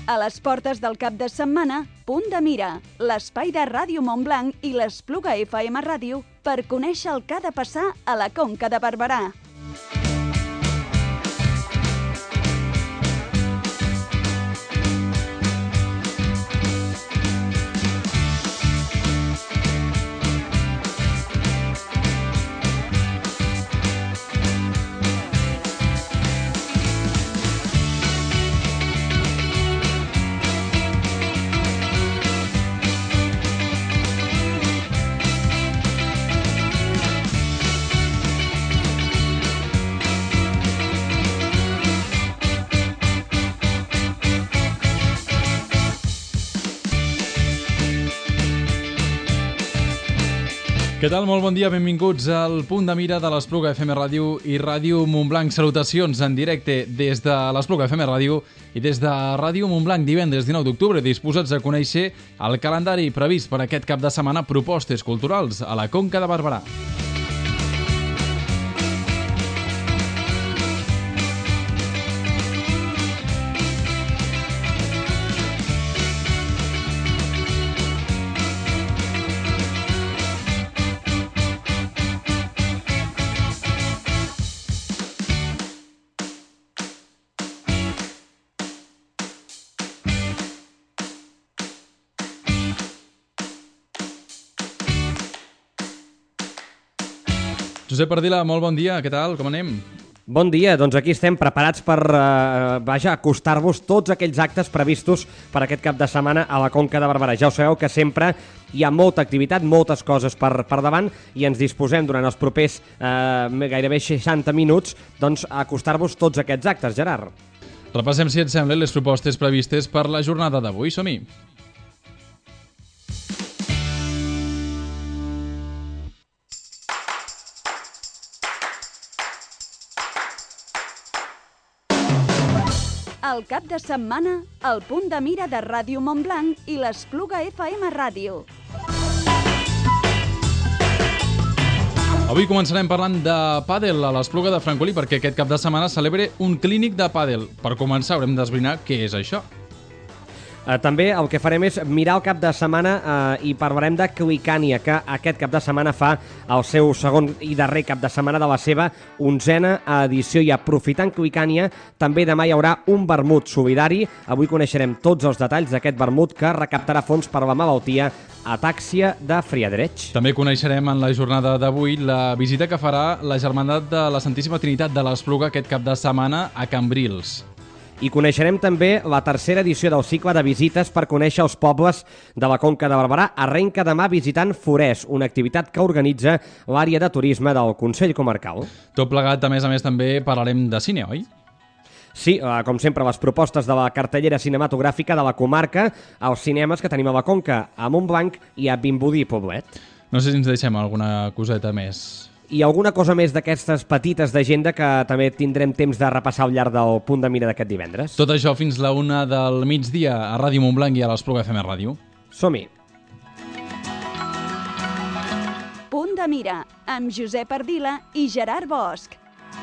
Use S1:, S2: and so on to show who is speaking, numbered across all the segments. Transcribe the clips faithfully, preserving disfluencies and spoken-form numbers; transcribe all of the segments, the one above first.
S1: A les portes del cap de setmana, Punt de Mira, l'espai de Ràdio Montblanc i l'Espluga F M Ràdio per conèixer el que ha de passar a la Conca de Barberà.
S2: Què tal? Molt bon dia, benvinguts al Punt de Mira de l'Espluga F M Ràdio i Ràdio Montblanc. Salutacions en directe des de l'Espluga F M Ràdio i des de Ràdio Montblanc, divendres dinou d'octubre, disposats a conèixer el calendari previst per aquest cap de setmana, propostes culturals a la Conca de Barberà. Josep Ardila, molt bon dia, què tal? Com anem?
S3: Bon dia, doncs aquí estem preparats per eh, vaja, acostar-vos tots aquells actes previstos per aquest cap de setmana a la Conca de Barberà. Ja ho sabeu que sempre hi ha molta activitat, moltes coses per, per davant i ens disposem durant els propers eh, gairebé seixanta minuts doncs, a acostar-vos tots aquests actes, Gerard.
S2: Repassem, si et sembla, les propostes previstes per la jornada d'avui. Som-hi!
S1: El cap de setmana, el Punt de Mira de Ràdio Montblanc i l'Espluga F M Ràdio.
S2: Avui començarem parlant de pàdel a l'Espluga de Francolí perquè aquest cap de setmana celebra un clínic de pàdel. Per començar haurem d'esbrinar què és això.
S3: Uh, també el que farem és mirar el cap de setmana uh, i parlarem de Clicània, que aquest cap de setmana fa el seu segon i darrer cap de setmana de la seva onzena edició. I aprofitant Clicània, també demà hi haurà un vermut solidari. Avui coneixerem tots els detalls d'aquest vermut que recaptarà fons per la malaltia atàxia de Friedreich.
S2: També coneixerem en la jornada d'avui la visita que farà la Germandat de la Santíssima Trinitat de l'Espluga aquest cap de setmana a Cambrils.
S3: I coneixerem també la tercera edició del cicle de visites per conèixer els pobles de la Conca de Barberà. Arrenca demà visitant Forès, una activitat que organitza l'àrea de turisme del Consell Comarcal.
S2: Tot plegat, a més a més, també parlarem de cine, oi?
S3: Sí, com sempre, les propostes de la cartellera cinematogràfica de la comarca als cinemes que tenim a la Conca, a Montblanc i a Vimbodí i Poblet.
S2: No sé si ens deixem alguna coseta més.
S3: I alguna cosa més d'aquestes petites d'agenda que també tindrem temps de repassar al llarg del Punt de Mira d'aquest divendres.
S2: Tot això fins la una del migdia a Ràdio Montblanc i a l'Espluga F M Ràdio.
S3: Som-hi!
S1: Punt de Mira, amb Josep Ardila i Gerard Bosch.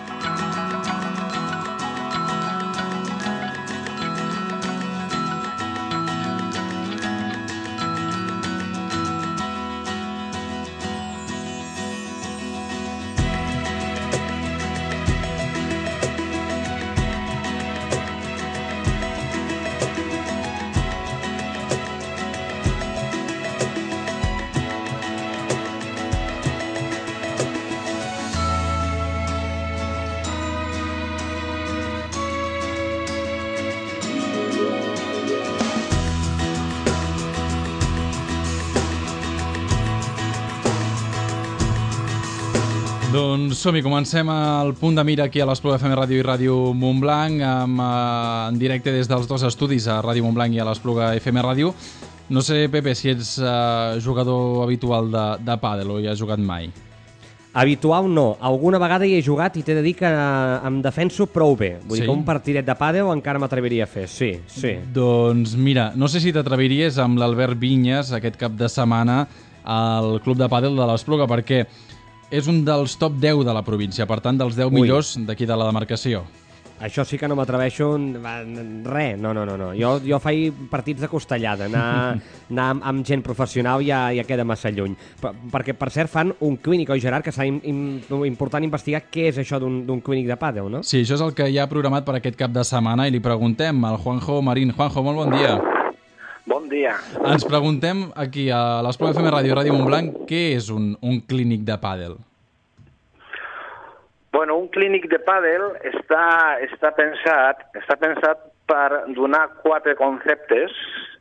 S2: Doncs som-hi, comencem el Punt de Mira aquí a l'Espluga F M Ràdio i Ràdio Montblanc, amb, eh, en directe des dels dos estudis a Ràdio Montblanc i a l'Espluga F M Ràdio. No sé, Pepe, si ets eh, jugador habitual de, de pàdel o hi has jugat mai.
S3: Habitual no. Alguna vegada hi he jugat i t'he de dir que em defenso prou bé. Vull
S2: sí?
S3: dir que un partidet de pàdel encara m'atreviria a fer. Sí, sí.
S2: Doncs mira, no sé si t'atreviries amb l'Albert Vinyes aquest cap de setmana al Club de Pàdel de l'Espluga, perquè és un dels top deu de la província, per tant, dels deu
S3: Ui.
S2: millors d'aquí de la demarcació.
S3: Això sí que no m'atreveixo res, no, no, no, no. Jo, jo faig partits de costellada, anar, anar amb, amb gent professional ja, ja queda massa lluny. Per, perquè, per cert, fan un clínic, oi, Gerard, que serà im, im, important investigar què és això d'un clínic de pàdel, no?
S2: Sí, això és el que hi ha programat per aquest cap de setmana i li preguntem al Juanjo Marín. Juanjo, molt bon dia.
S4: Bon dia.
S2: Ens preguntem aquí a l'Espluga F M Ràdio i Ràdio Montblanc què és un, un clínic de pàdel.
S4: Bueno, un clínic de pàdel està, està, pensat, està pensat per donar quatre conceptes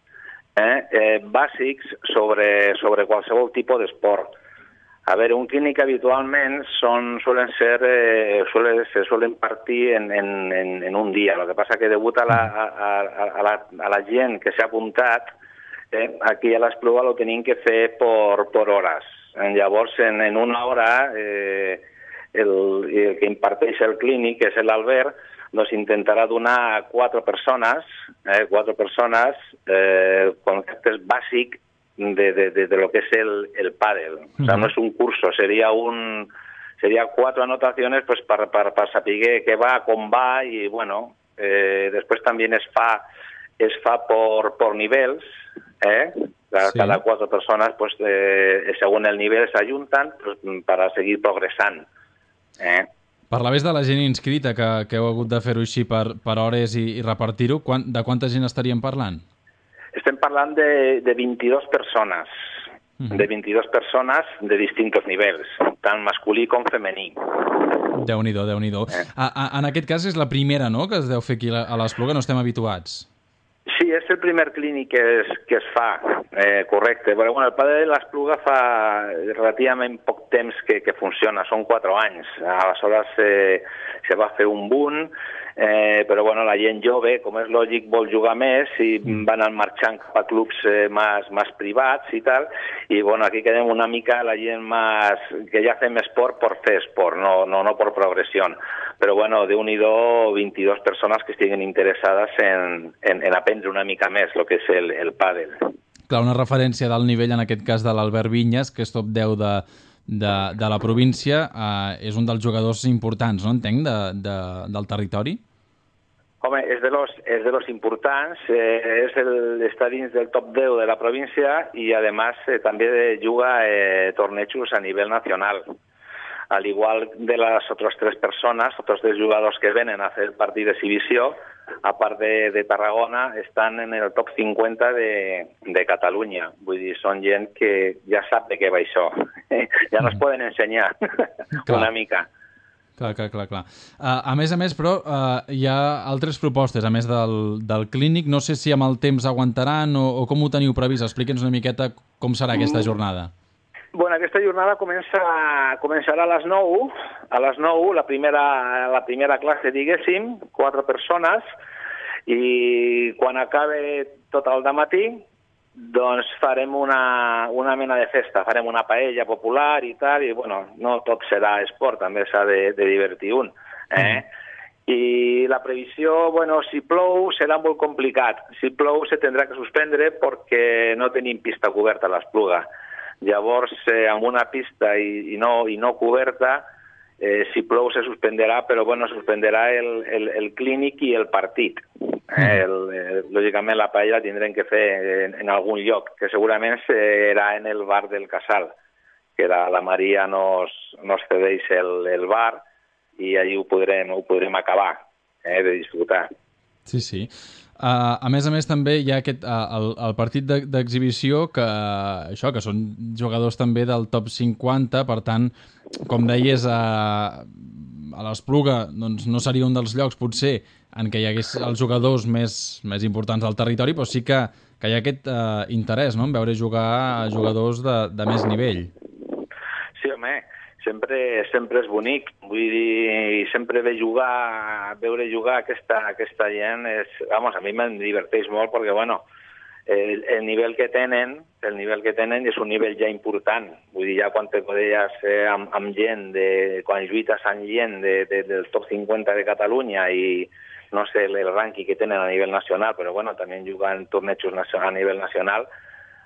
S4: eh, eh, bàsics sobre, sobre qualsevol tipus d'esport. A veure, un clínic habitualment són, suelen ser, eh, suele, se suelen partir en, en, en, en un dia. Lo que passa que degut a la, a, a, a la, a la gent que s'ha apuntat, eh, aquí a l'Espluga lo tenim que fer per, per hores. Eh, llavors, en, en una hora... Eh, El, el que imparteix el clínic, que és l'Albert, doncs intentarà donar a quatre persones, eh, quatre persones eh, conceptes bàsics de, de, de, de lo que és el, el pàdel. O sea, no és un curso, seria un seria quatre anotaciones pues, per, per, per saber què va, com va, i bueno, eh, després també es fa, es fa por, por nivells, eh? Sí. Cada quatre persones, pues, eh, según el nivell, s'ajunten pues, per a seguir progressant. Eh.
S2: Parlaves de la gent inscrita, que, que heu hagut de fer-ho així per, per hores i, i repartir-ho. Quan, de quanta gent estaríem parlant?
S4: Estem parlant de, de vint-i-dues persones, uh-huh. de vint-i-dues persones de distints nivells, tant masculí com femení.
S2: Déu-n'hi-do, Déu-n'hi-do. Eh. A, a, en aquest cas és la primera, no?, que es deu fer aquí a l'Espluga, no estem habituats.
S4: Sí, és el primer clínic que es, que es fa, eh, correcte. Però bueno, el pàdel de l'Espluga fa relativament poc temps que, que funciona, són quatre anys. Aleshores eh, se va fer un boom, eh, però bueno, la gent jove, com és lògic, vol jugar més i van anar marxant cap a clubs eh, més, més privats i tal, i bueno, aquí quedem una mica la gent més, que ja fem esport per fer esport, no, no, no per progressió. Però bueno, Déu-n'hi-do, vint-i-dues persones que estiguen interessades en, en, en aprendre una mica més el que és el, el pàdel.
S2: Clar, una referència d'alt nivell, en aquest cas de l'Albert Vinyes, que és top deu de, de, de la província, eh, és un dels jugadors importants, no entenc, de, de, del territori?
S4: Home, és de los, és de los importants, eh, és el, està dins del top deu de la província i, a més, eh, també juga eh, tornejos a nivell nacional. Al igual de las otras tres personas, otros tres jugadors que venen a fer el partit d'exhibició, a part de, de Tarragona, estan en el top cinquanta de, de Catalunya. Vull dir, són gent que ja sap de què va això. Ja nos poden ensenyar una mica.
S2: Clar, clar, clar. clar. Uh, a més a més, però, uh, hi ha altres propostes, a més del, del clínic. No sé si amb el temps aguantaran o, o com ho teniu previst. Explique'ns una miqueta com serà aquesta jornada.
S4: Bueno, aquesta jornada comença, començarà a les nou, a les nou, la primera, la primera classe, diguéssim, quatre persones, i quan acabe tot el dematí, doncs farem una, una mena de festa, farem una paella popular i tal, i bueno, no tot serà esport, també s'ha de, de divertir un, eh? Mm. I la previsió, bueno, si plou serà molt complicat, si plou se tindrà que suspendre perquè no tenim pista coberta a l'Espluga. Llavors, eh, amb una pista i, i, no, i no coberta, eh, si plou se suspendrà, però bueno, suspendrà el, el, el clínic i el partit. Eh, el, eh, lògicament la paella la tindrem que fer en, en algun lloc, que segurament serà en el bar del Casal, que la, la Maria nos, nos cedeix el, el bar i allí ho podrem, ho podrem acabar eh, de disfrutar.
S2: Sí, sí. Uh, a més a més també hi ha aquest, uh, el, el partit d'exhibició que, això, que són jugadors també del top cinquanta, per tant, com deies, a, a l'Espluga doncs, no seria un dels llocs potser en què hi hagués els jugadors més, més importants del territori, però sí que, que hi ha aquest uh, interès, no?, en veure jugar a jugadors de, de més nivell.
S4: Sí, home, sempre, sempre és bonic, vull dir, sempre ve jugar, veure jugar aquesta, aquesta gent, és, vamos, a mi me'n diverteix molt perquè, bueno, el, el nivell que tenen, el nivell que tenen és un nivell ja important, vull dir, ja quan te podeies eh, amb, amb gent, de, quan lluites amb gent de, de, del top cinquanta de Catalunya i no sé el, el rànquing que tenen a nivell nacional, però bueno, també jugant tornejos a nivell nacional,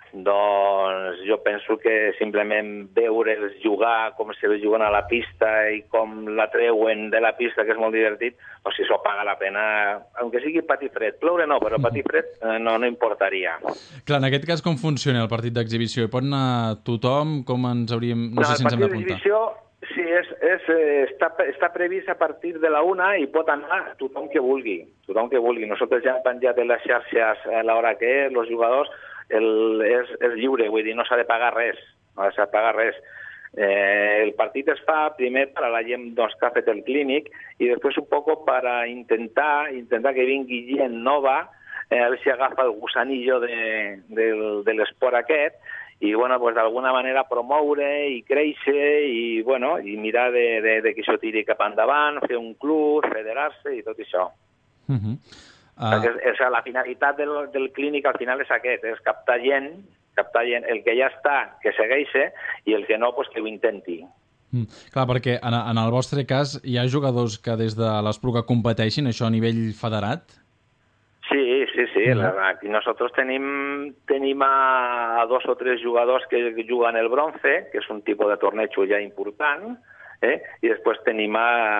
S4: Doncs jo penso que simplement veure'ls jugar com se ve jugant a la pista i com la treuen de la pista, que és molt divertit, o si s'ho paga la pena, aunque sigui patir fred. Ploure no, però patir fred eh, no, no importaria.
S2: Clar, en aquest cas com funciona el partit d'exhibició? Hi pot anar tothom? Com ens hauríem... No,
S4: no
S2: sé si ens hem
S4: d'apuntar. El partit d'exhibició sí, és, és, està, està previst a partir de la una i pot anar tothom que vulgui. Tothom que vulgui. Nosaltres ja hem penjat en les xarxes a l'hora que és, els jugadors, el, és, és lliure, vull dir, no s'ha de pagar res, no s'ha de pagar res. Eh, el partit es fa primer per a la gent doncs, que ha fet el clínic i després un poc per a intentar, intentar que vingui gent nova, eh, a veure si agafa el gusanillo de, de, de l'esport aquest i bueno, pues, d'alguna manera promoure i créixer i, bueno, i mirar de, de, de que això tiri cap endavant, fer un club, federar-se i tot això.
S2: Uh -huh. Uh...
S4: Perquè és, la finalitat del, del clínic al final és aquest, és captar gent, captar gent, el que ja està, que segueixi, i el que no, pues, que ho intenti.
S2: Mm, clar, perquè en, en el vostre cas hi ha jugadors que des de l'Espluga competeixin, això a nivell federat?
S4: Sí, sí, sí. Mm. Aquí nosotros tenim, tenim a, a dos o tres jugadors que juguen el bronce, que és un tipus de torneig ja important, Eh? i després tenim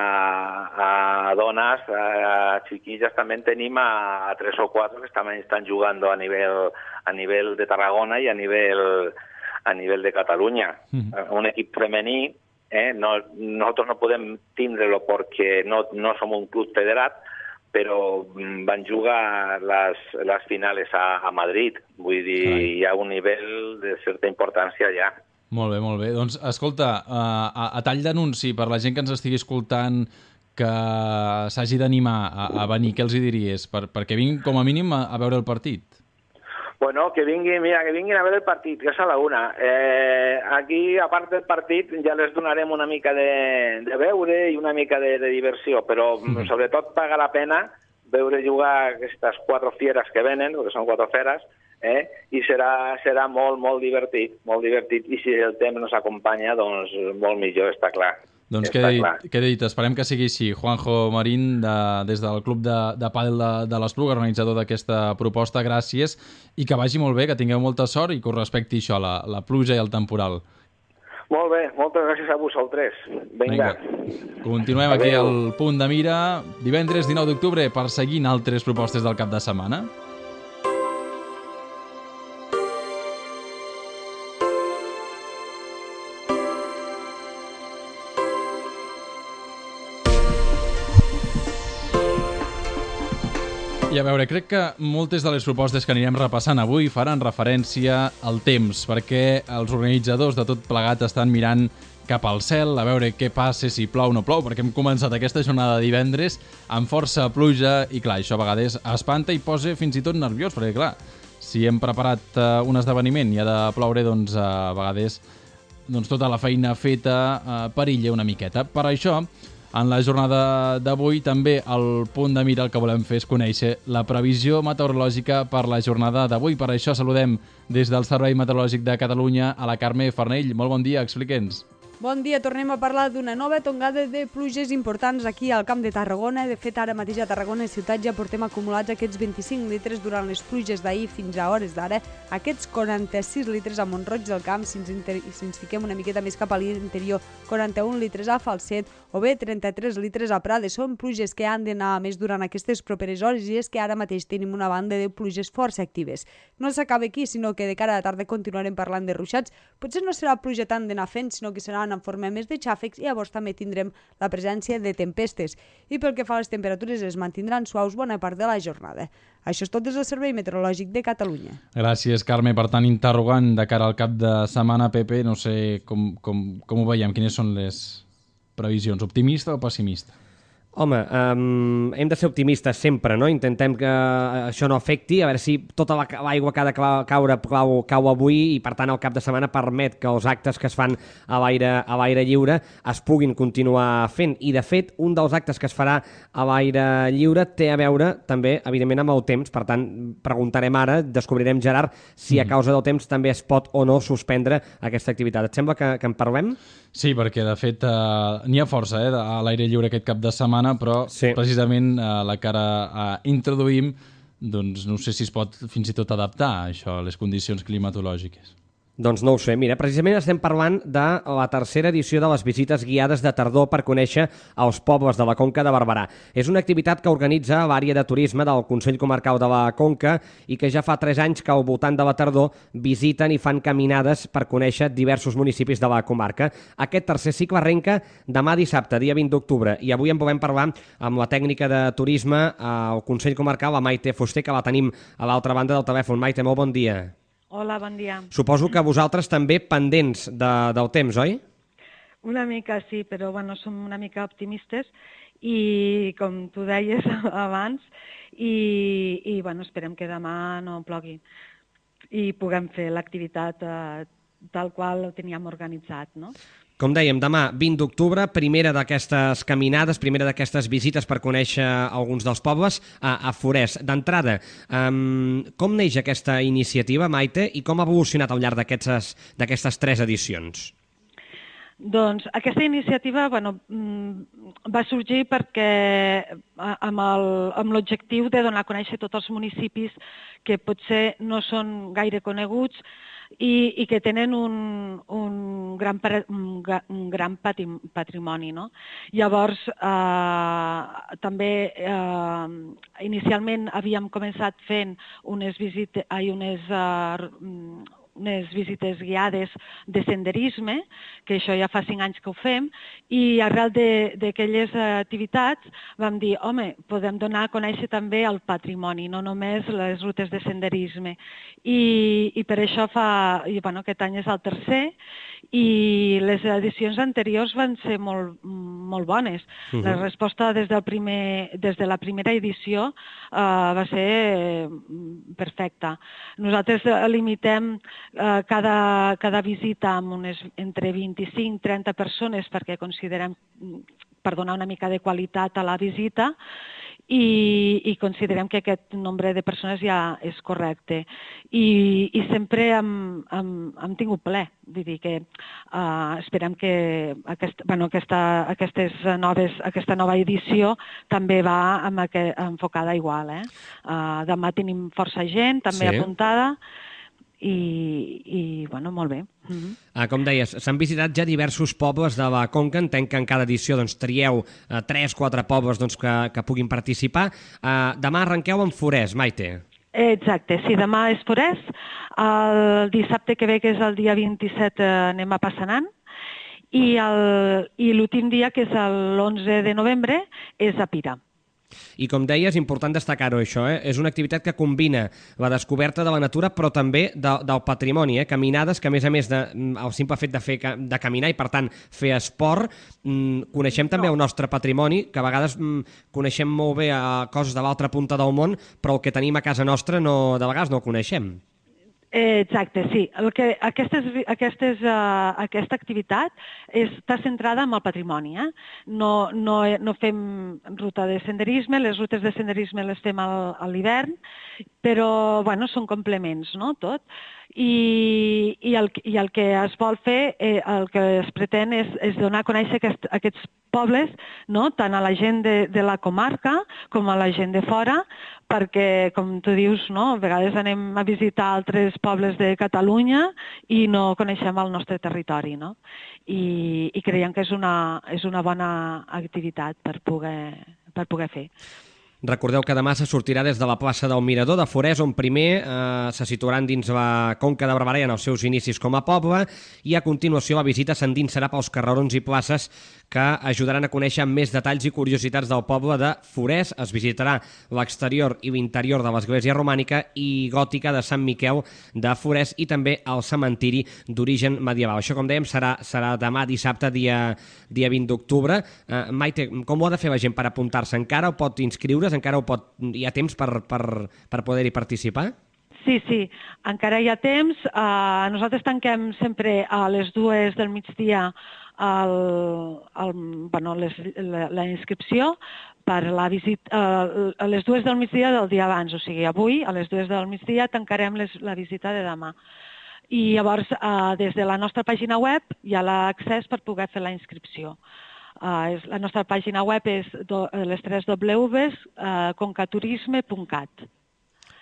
S4: a, a dones, a chiquillas també tenim a, a tres o quatre que també estan jugant a nivell, a nivell de Tarragona i a nivell, a nivell de Catalunya. Mm. Un equip femení, eh? no, nosaltres no podem tindre-lo perquè no, no som un club federat, però van jugar les, les finales a, a Madrid. Vull dir, Carai. Hi ha un nivell de certa importància ja.
S2: Molt bé, molt bé. Doncs, escolta, a, a tall d'anunci, per la gent que ens estigui escoltant que s'hagi d'animar a, a venir, què els hi diries? Per, perquè vinguin, com a mínim, a, a veure el partit.
S4: Bueno, que vinguin, mira, que vinguin a veure el partit, que és a la una. Eh, aquí, a part del partit, ja les donarem una mica de, de veure i una mica de, de diversió, però mm. sobretot paga la pena veure jugar aquestes quatre fieres que venen, perquè són quatre feres, Eh? i serà, serà molt, molt divertit, molt divertit, i si el temps nos acompanya, doncs molt millor, està clar.
S2: Doncs què he dit, esperem que sigui així. Juanjo Marín, de, des del Club de, de Pàdel de, de l'Espluga, organitzador d'aquesta proposta, gràcies, i que vagi molt bé, que tingueu molta sort i que us respecti això, la, la pluja i el temporal.
S4: Molt bé, moltes gràcies a vosaltres. Vinga.
S2: Vinga. Continuem aquí al Punt de Mira, divendres dinou d'octubre, perseguint altres propostes del cap de setmana. I a veure, crec que moltes de les propostes que anirem repassant avui faran referència al temps, perquè els organitzadors de tot plegat estan mirant cap al cel, a veure què passa, si plou o no plou, perquè hem començat aquesta jornada de divendres amb força pluja i, clar, això a vegades espanta i posa fins i tot nerviós, perquè, clar, si hem preparat uh, un esdeveniment i ha de ploure, doncs a vegades doncs, tota la feina feta uh, perilla una miqueta. Per això, en la jornada d'avui també el punt de mira el que volem fer és conèixer la previsió meteorològica per la jornada d'avui. Per això saludem des del Servei Meteorològic de Catalunya a la Carme Farnell. Molt bon dia, explique'ns.
S5: Bon dia, tornem a parlar d'una nova tongada de pluges importants aquí al Camp de Tarragona. De fet, ara mateix a Tarragona ciutat ja portem acumulats aquests vint-i-cinc litres durant les pluges d'ahir fins a hores d'ara. Aquests quaranta-sis litres a Mont-roig del Camp, si ens, inter... si ens fiquem una miqueta més cap a l'interior, quaranta-un litres a Falset o bé trenta-tres litres a Prades. Són pluges que han d'anar més durant aquestes properes hores i és que ara mateix tenim una banda de pluges força actives. No s'acaba aquí, sinó que de cara a la tarda continuarem parlant de ruixats. Potser no serà pluja tant d'anar fent, sinó que serà en forma més de xàfecs i llavors també tindrem la presència de tempestes. I pel que fa a les temperatures es mantindran suaus bona part de la jornada. Això és tot des del Servei Meteorològic de Catalunya.
S2: Gràcies, Carme. Per tant, interrogant de cara al cap de setmana, Pepe, no sé com, com, com ho veiem, quines són les previsions, optimista o pessimista?
S3: Home, um, hem de ser optimistes sempre, no? Intentem que això no afecti, a veure si tota l'aigua que ha de caure cau, cau avui i, per tant, el cap de setmana permet que els actes que es fan a l'aire a l'aire lliure es puguin continuar fent. I, de fet, un dels actes que es farà a l'aire lliure té a veure, també, evidentment, amb el temps. Per tant, preguntarem ara, descobrirem, Gerard, si a causa del temps també es pot o no suspendre aquesta activitat. Et sembla que, que en parlem?
S2: Sí, perquè, de fet, eh, n'hi ha força eh, a l'aire lliure aquest cap de setmana, però sí. precisament eh, la que ara eh, introduïm doncs no sé si es pot fins i tot adaptar això a les condicions climatològiques.
S3: Doncs no ho sé. Mira, precisament estem parlant de la tercera edició de les visites guiades de tardor per conèixer els pobles de la Conca de Barberà. És una activitat que organitza l'àrea de turisme del Consell Comarcal de la Conca i que ja fa tres anys que al voltant de la tardor visiten i fan caminades per conèixer diversos municipis de la comarca. Aquest tercer cicle arrenca demà dissabte, dia vint d'octubre, i avui en podem parlar amb la tècnica de turisme al Consell Comarcal, la Maite Fuster, que la tenim a l'altra banda del telèfon. Maite, molt bon dia.
S6: Hola, bon dia.
S3: Suposo que vosaltres també pendents de, del temps, oi?
S6: Una mica sí, però bueno, som una mica optimistes i com tu deies abans, i, i bueno, esperem que demà no plogui i puguem fer l'activitat eh, tal qual ho teníem organitzat, no?
S3: Com dèiem, demà, vint d'octubre, primera d'aquestes caminades, primera d'aquestes visites per conèixer alguns dels pobles a, a Forès. D'entrada, um, com neix aquesta iniciativa, Maite, i com ha evolucionat al llarg d'aquestes tres edicions?
S6: Doncs aquesta iniciativa bueno, va sorgir perquè amb l'objectiu de donar a conèixer tots els municipis que potser no són gaire coneguts i, i que tenen un, un gran, un gran patrimoni. No? Llavors, eh, també eh, inicialment havíem començat fent unes visites, ai, unes... Eh, unes visites guiades de senderisme, que això ja fa cinc anys que ho fem, i arrel d'aquelles activitats vam dir, home, podem donar a conèixer també el patrimoni, no només les rutes de senderisme. I, i per això fa, i, bueno, aquest any és el tercer, i les edicions anteriors van ser molt, molt bones. Uh-huh. La resposta des, del primer, des de la primera edició uh, va ser perfecta. Nosaltres limitem uh, cada, cada visita amb unes entre vint-i-cinc i trenta persones perquè considerem, per donar una mica de qualitat a la visita, i, i considerem que aquest nombre de persones ja és correcte. I, i sempre hem, hem, hem tingut ple. Vull dir que uh, esperem que aquest, bueno, aquesta, aquestes noves, aquesta nova edició també va amb aquest, enfocada igual. Eh? Uh, demà tenim força gent també sí. apuntada. I, i bueno, molt bé. Uh-huh.
S3: Ah, com deies, s'han visitat ja diversos pobles de la Conca, entenc que en cada edició doncs, trieu eh, tres o quatre pobles doncs, que, que puguin participar. Eh, demà arrenqueu en Forès, Maite.
S6: Exacte, sí, demà és Forès. El dissabte que ve, que és el dia vint-i-set, eh, anem a Passanant. I l'últim dia, que és l'onze de novembre, és a Pira.
S3: I com deies, important destacar-ho això, eh? És una activitat que combina la descoberta de la natura però també de, del patrimoni, eh? Caminades que a més a més de, el simple fet de, fer, de caminar i per tant fer esport, mmm, coneixem també no. el nostre patrimoni, que a vegades mmm, coneixem molt bé a coses de l'altra punta del món, però el que tenim a casa nostra no, de vegades no el coneixem.
S6: Exacte, sí. El que, aquestes, aquestes, uh, aquesta activitat està centrada en el patrimoni. Eh? No, no, no fem ruta de senderisme, les rutes de senderisme les fem al, a l'hivern, però bueno, són complements, no? Tot. I, i, el, i el que es vol fer, eh, el que es pretén és, és donar a conèixer aquest, aquests pobles, no? Tant a la gent de, de la comarca com a la gent de fora, perquè, com tu dius, no? A vegades anem a visitar altres pobles de Catalunya i no coneixem el nostre territori, no? I, i creiem que és una, és una bona activitat per poder, per poder fer.
S3: Recordeu que demà se sortirà des de la plaça del Mirador de Forès, on primer eh, se situaran dins la Conca de Barberà en els seus inicis com a poble, i a continuació la visita s'endinsarà pels carrerons i places que ajudaran a conèixer més detalls i curiositats del poble de Forès. Es visitarà l'exterior i l'interior de l'església romànica i gòtica de Sant Miquel de Forès i també el cementiri d'origen medieval. Això, com dèiem, serà, serà demà dissabte, dia, dia vint d'octubre. Eh, Maite, com ho ha de fer la gent per apuntar-se? Encara ho pot inscriure? Encara ho pot, hi ha temps per, per, per poder-hi participar?
S6: Sí, sí, encara hi ha temps. Uh, nosaltres tanquem sempre a les dues del migdia el, el, bueno, les, la, la inscripció per la visita, uh, a les dues del migdia del dia abans, o sigui, avui a les dues del migdia tancarem les, la visita de demà. I llavors, uh, des de la nostra pàgina web hi ha l'accés per poder fer la inscripció. Uh, és, la nostra pàgina web és do, les tres dobles uh, concaturisme punt cat.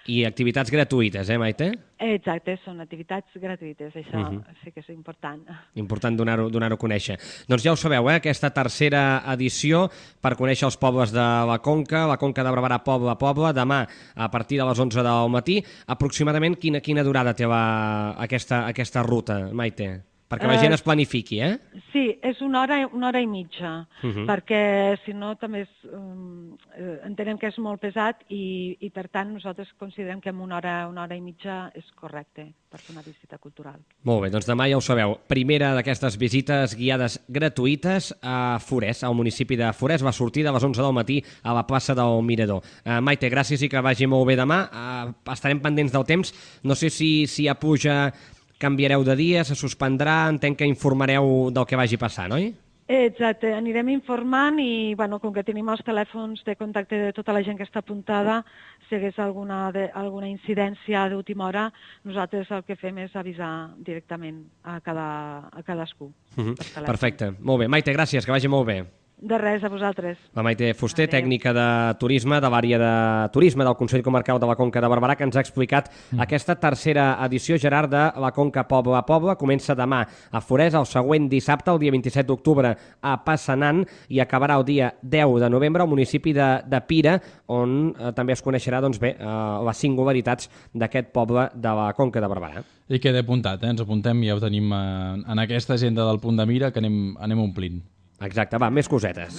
S3: I activitats gratuïtes, eh, Maite?
S6: Exacte, són activitats gratuïtes, això
S3: Mhm.
S6: sí que és important.
S3: Important donar-ho donar-ho a conèixer. Doncs ja ho sabeu, eh? Aquesta tercera edició per conèixer els pobles de la Conca, la Conca de Barberà poble a poble, demà a partir de les onze del matí. Aproximadament quina, quina durada té la, aquesta, aquesta ruta, Maite? Perquè la gent es planifiqui, eh?
S6: Sí, és una hora, una hora i mitja,
S3: Uh -huh.
S6: perquè si no també és, um, entenem que és molt pesat i, i per tant nosaltres considerem que en una hora, una hora i mitja és correcte per fer una visita cultural.
S3: Molt bé, doncs demà ja ho sabeu. Primera d'aquestes visites guiades gratuïtes a Forès, al municipi de Forès. Va sortir de les onze del matí a la plaça del Mirador. Uh, Maite, gràcies i que vagi molt bé demà. Uh, estarem pendents del temps. No sé si, si ja puja... Canviareu de dia, se suspendrà, entenc que informareu del que vagi passant, oi?
S6: Exacte, anirem informant i, bueno, com que tenim els telèfons de contacte de tota la gent que està apuntada, si hi hagués alguna, de, alguna incidència d'última hora, nosaltres el que fem és avisar directament a, cada, a cadascú.
S3: Uh-huh. Perfecte, molt bé. Maite, gràcies, que vagi molt bé.
S6: De res, a vosaltres.
S3: La Maite Fuster,
S6: Adéu.
S3: tècnica de turisme de l'àrea de turisme del Consell Comarcal de la Conca de Barberà, que ens ha explicat mm. aquesta tercera edició, Gerard, de la Conca Poble a Poble. Comença demà a Forès, el següent dissabte, el dia vint-i-set d'octubre, a Passanant, i acabarà el dia deu de novembre al municipi de, de Pira, on eh, també es coneixerà doncs, bé, eh, les singularitats d'aquest poble de la Conca de Barberà.
S2: I queda apuntat, eh? Ens apuntem i ja ho tenim eh, en aquesta agenda del Punt de Mira que anem, anem omplint.
S3: Exacte, va, més cosetes.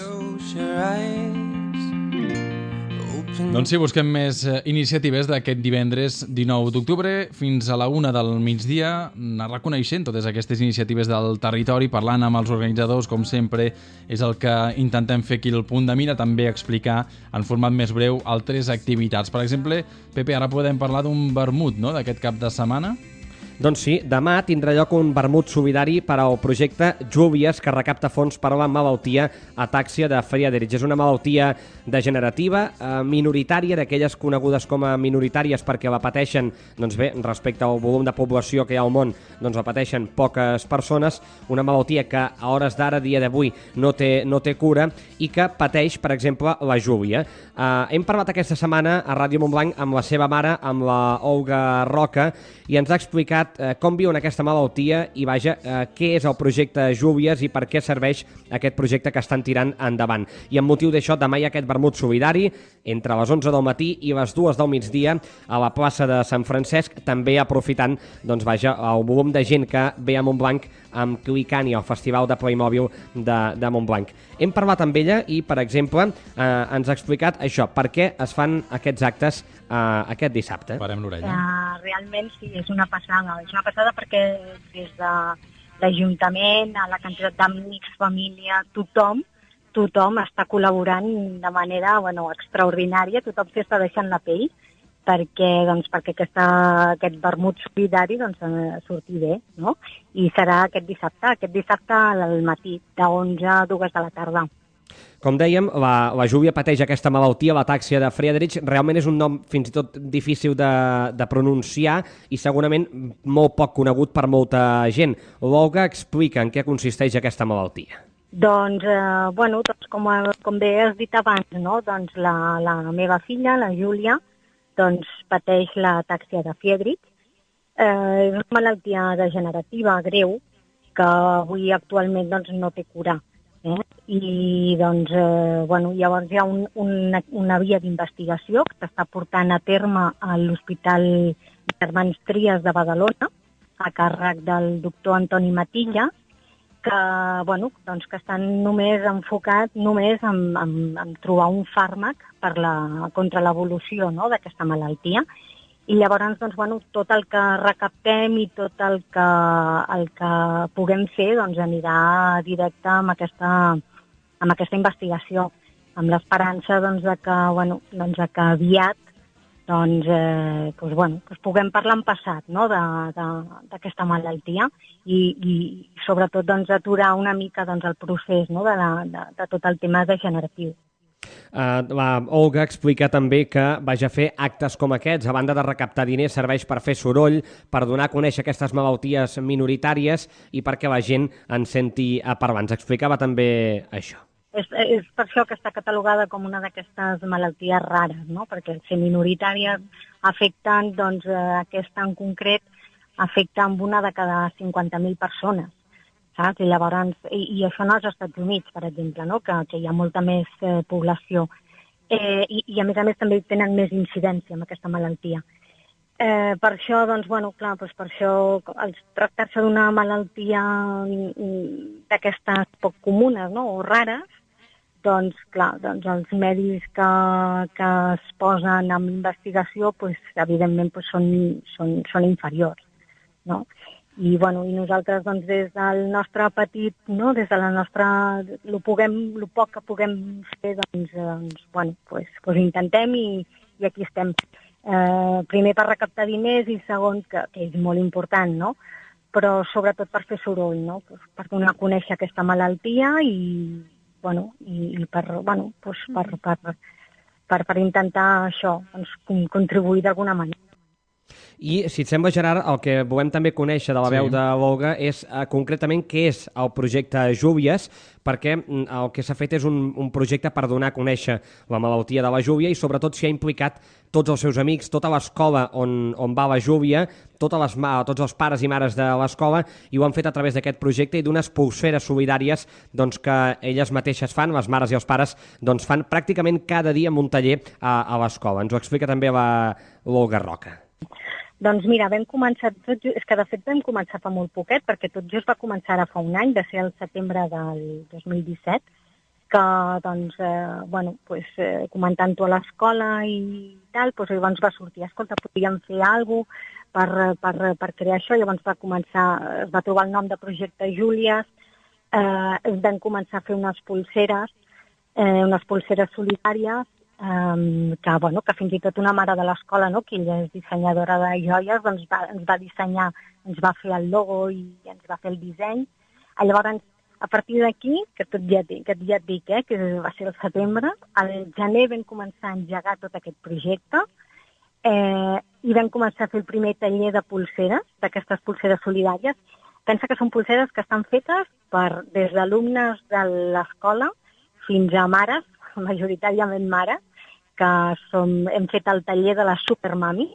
S2: Doncs sí, busquem més iniciatives d'aquest divendres dinou d'octubre fins a la una del migdia, anar reconeixent totes aquestes iniciatives del territori, parlant amb els organitzadors, com sempre és el que intentem fer aquí al Punt de Mira, també explicar en format més breu altres activitats. Per exemple, Pepe, ara podem parlar d'un vermut, no?, d'aquest cap de setmana.
S3: Doncs sí, demà tindrà lloc un vermut solidari per al projecte Júbies, que recapta fons per a la malaltia atàxia de Friedrich. És una malaltia degenerativa, eh, minoritària, d'aquelles conegudes com a minoritàries perquè la pateixen, doncs bé, respecte al volum de població que hi ha al món, doncs la pateixen poques persones, una malaltia que a hores d'ara, dia d'avui, no té, no té cura i que pateix, per exemple, la Júbia. Eh, hem parlat aquesta setmana a Ràdio Montblanc amb la seva mare, amb la Olga Roca, i ens ha explicat eh, com viuen aquesta malaltia i, vaja, eh, què és el projecte Júbies i per què serveix aquest projecte que estan tirant endavant. I amb motiu d'això, demà hi ha aquest vermut solidari entre les onze del matí i les dues del migdia a la plaça de Sant Francesc, també aprofitant, doncs, vaja, el volum de gent que ve a Montblanc amb Clicani, el festival de Playmobil de, de Montblanc. Hem parlat amb ella i, per exemple, eh, ens ha explicat això, per què es fan aquests actes eh, aquest dissabte.
S2: Parem l'orella.
S7: Uh, realment sí, és una passada. És una passada perquè des de l'Ajuntament, a la quantitat d'amics, família, tothom, tothom està col·laborant de manera, bueno, extraordinària, tothom s'està deixant la pell perquè, doncs, perquè aquesta, aquest vermut solidari doncs, surti bé, no? I serà aquest dissabte, aquest dissabte al matí, de onze a dues de la tarda.
S3: Com dèiem, la, la Júbia pateix aquesta malaltia, l'atàxia de Friedrich. Realment és un nom fins i tot difícil de, de pronunciar i segurament molt poc conegut per molta gent. L'Olga explica en què consisteix aquesta malaltia.
S7: Doncs, eh, bueno, doncs com, com bé has dit abans, no? Doncs la, la meva filla, la Júlia, doncs pateix l'atàxia de Friedrich. Eh, és una malaltia degenerativa greu que avui actualment doncs, no té cura. Eh? I doncs, eh, bueno, llavors hi ha un, una, una via d'investigació que s'està portant a terme a l'Hospital Germans Trias de Badalona, a càrrec del doctor Antoni Matilla, que, bueno, doncs que estan només enfocats només en, en, en trobar un fàrmac per la, contra l'evolució, no?, d'aquesta malaltia. I llavors, doncs, bueno, tot el que recaptem i tot el que, el que puguem fer doncs, anirà directe amb aquesta, amb aquesta investigació, amb l'esperança doncs, de que, bueno, doncs, de que aviat doncs, eh, doncs, bueno, doncs puguem parlar en passat, no?, d'aquesta malaltia i, i sobretot doncs, aturar una mica doncs, el procés, no?, de, la, de, de tot el tema degeneratiu.
S3: Uh, la Olga explica també que vaja a fer actes com aquests, a banda de recaptar diners, serveix per fer soroll, per donar a conèixer aquestes malalties minoritàries i perquè la gent en senti a parlar. Ens explicava també això.
S7: és, és per això que està catalogada com una d'aquestes malalties rares, no? Perquè al ser minoritàries afecten, doncs, aquesta en concret afecta amb una de cada cinquanta mil persones, saps? I llavors, i, i això no als Estats Units, per exemple, no? que, que hi ha molta més eh, població. Eh, i, I a més a més també tenen més incidència amb aquesta malaltia. Eh, per això, doncs, bueno, clar, doncs per això, al tractar-se d'una malaltia d'aquestes poc comunes, no?, o rares, doncs, clar, doncs els medis que, que es posen en investigació, doncs, evidentment, doncs, són, són, són inferiors, no? I, bueno, i nosaltres, doncs, des del nostre petit, no?, des de la nostra, lo, puguem, lo poc que puguem fer, doncs, doncs bueno, doncs, doncs intentem i, i aquí estem. Eh, primer per recaptar diners i segon, que, que és molt important, no? Però sobretot per fer soroll, no? Per donar a conèixer aquesta malaltia i, bueno, i, i per, bueno, doncs per, per, per, per intentar això, doncs, contribuir d'alguna manera.
S3: I, si et sembla, Gerard, el que volem també conèixer de la veu
S2: Sí.
S3: de l'Olga és eh, concretament què és el projecte Júvies, perquè el que s'ha fet és un, un projecte per donar a conèixer la malaltia de la Júvia i sobretot s'hi ha implicat tots els seus amics, tota l'escola on, on va la Júvia, totes les, tots els pares i mares de l'escola, i ho han fet a través d'aquest projecte i d'unes pulseres solidàries doncs, que elles mateixes fan, les mares i els pares doncs, fan pràcticament cada dia en un taller a, a l'escola. Ens ho explica també l'Olga Roca.
S7: Doncs mira, vam començar, tot, és que de fet vam començar fa molt poquet, perquè tot just va començar ara fa un any, de ser el setembre del dos mil disset, que, doncs, eh, bueno, pues, eh, comentant-ho a l'escola i tal, doncs llavors va sortir, escolta, podríem fer alguna cosa per, per, per crear això, llavors va començar, es va trobar el nom de projecte Júlies, eh, vam començar a fer unes pulseres, eh, unes pulseres solidàries, Um, que, bueno, que fins i tot una mare de l'escola, no?, que ella és dissenyadora de joies, doncs va, ens va dissenyar, ens va fer el logo i ens va fer el disseny. Llavors, a partir d'aquí, que tot ja, que ja et dic, eh, que va ser el setembre, al gener vam començar a engegar tot aquest projecte eh, i vam començar a fer el primer taller de pulseres, d'aquestes pulseres solidàries. Pensa que són pulseres que estan fetes per des d'alumnes de l'escola fins a mares, majoritàriament mares, que som, hem fet el taller de les supermamis,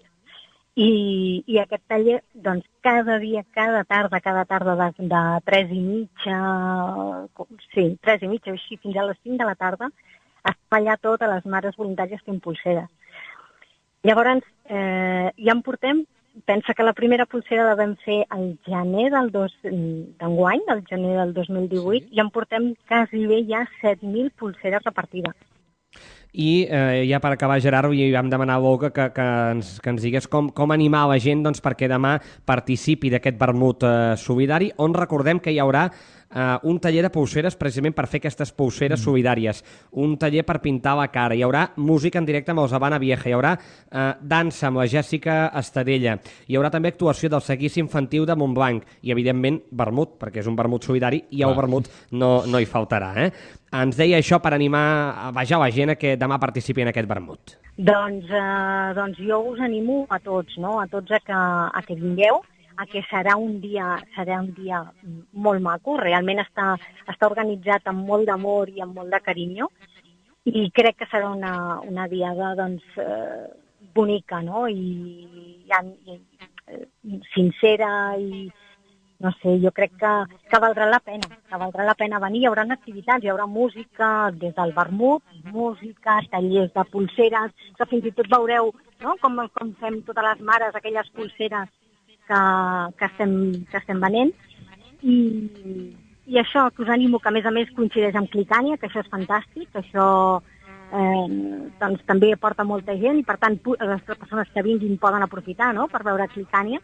S7: i, i aquest taller, doncs, cada dia, cada tarda, cada tarda de, de tres i mitja, sí, tres i mitja, així, fins a les cinc de la tarda, estan allà totes les mares voluntàries fent pulseres. Llavors, eh, ja en portem, pensa que la primera pulsera la vam fer al gener del dos, d'enguany, al gener del dos mil divuit, sí. I en portem quasi bé ja set mil pulseres repartides.
S3: I eh, ja per acabar, Gerard, i vam demanar a l'Olga que, que, ens, que ens digués com, com animar la gent doncs, perquè demà participi d'aquest vermut eh, solidari, on recordem que hi haurà eh, un taller de pulseres precisament per fer aquestes pulseres mm. solidàries, un taller per pintar la cara, hi haurà música en directe amb els Habana Vieja, hi haurà eh, dansa amb la Jèssica Estadella, hi haurà també actuació del seguici infantil de Montblanc i, evidentment, vermut, perquè és un vermut solidari i el vermut no, no hi faltarà, eh? Ens deia això per animar a baixar la gent a que demà participi en aquest vermut.
S7: Doncs, eh, doncs jo us animo a tots, no? A tots a que, a que vingueu, a que serà un dia, serà un dia molt maco, realment està, està organitzat amb molt d'amor i amb molt de carinyo, i crec que serà una, una diada doncs, eh, bonica, no? I, i, i sincera i no sé, jo crec que, que valdrà la pena, que valdrà la pena venir. Hi haurà activitats, hi haurà música des del vermut, música, tallers de pulseres, que fins i tot veureu, no?, com, com fem totes les mares aquelles pulseres que, que, estem, que estem venent. I, I això, que us animo, que a més a més coincideix amb Clicània, que això és fantàstic, que això eh, doncs, també porta molta gent i per tant les persones que vinguin poden aprofitar, no?, per veure Clicània.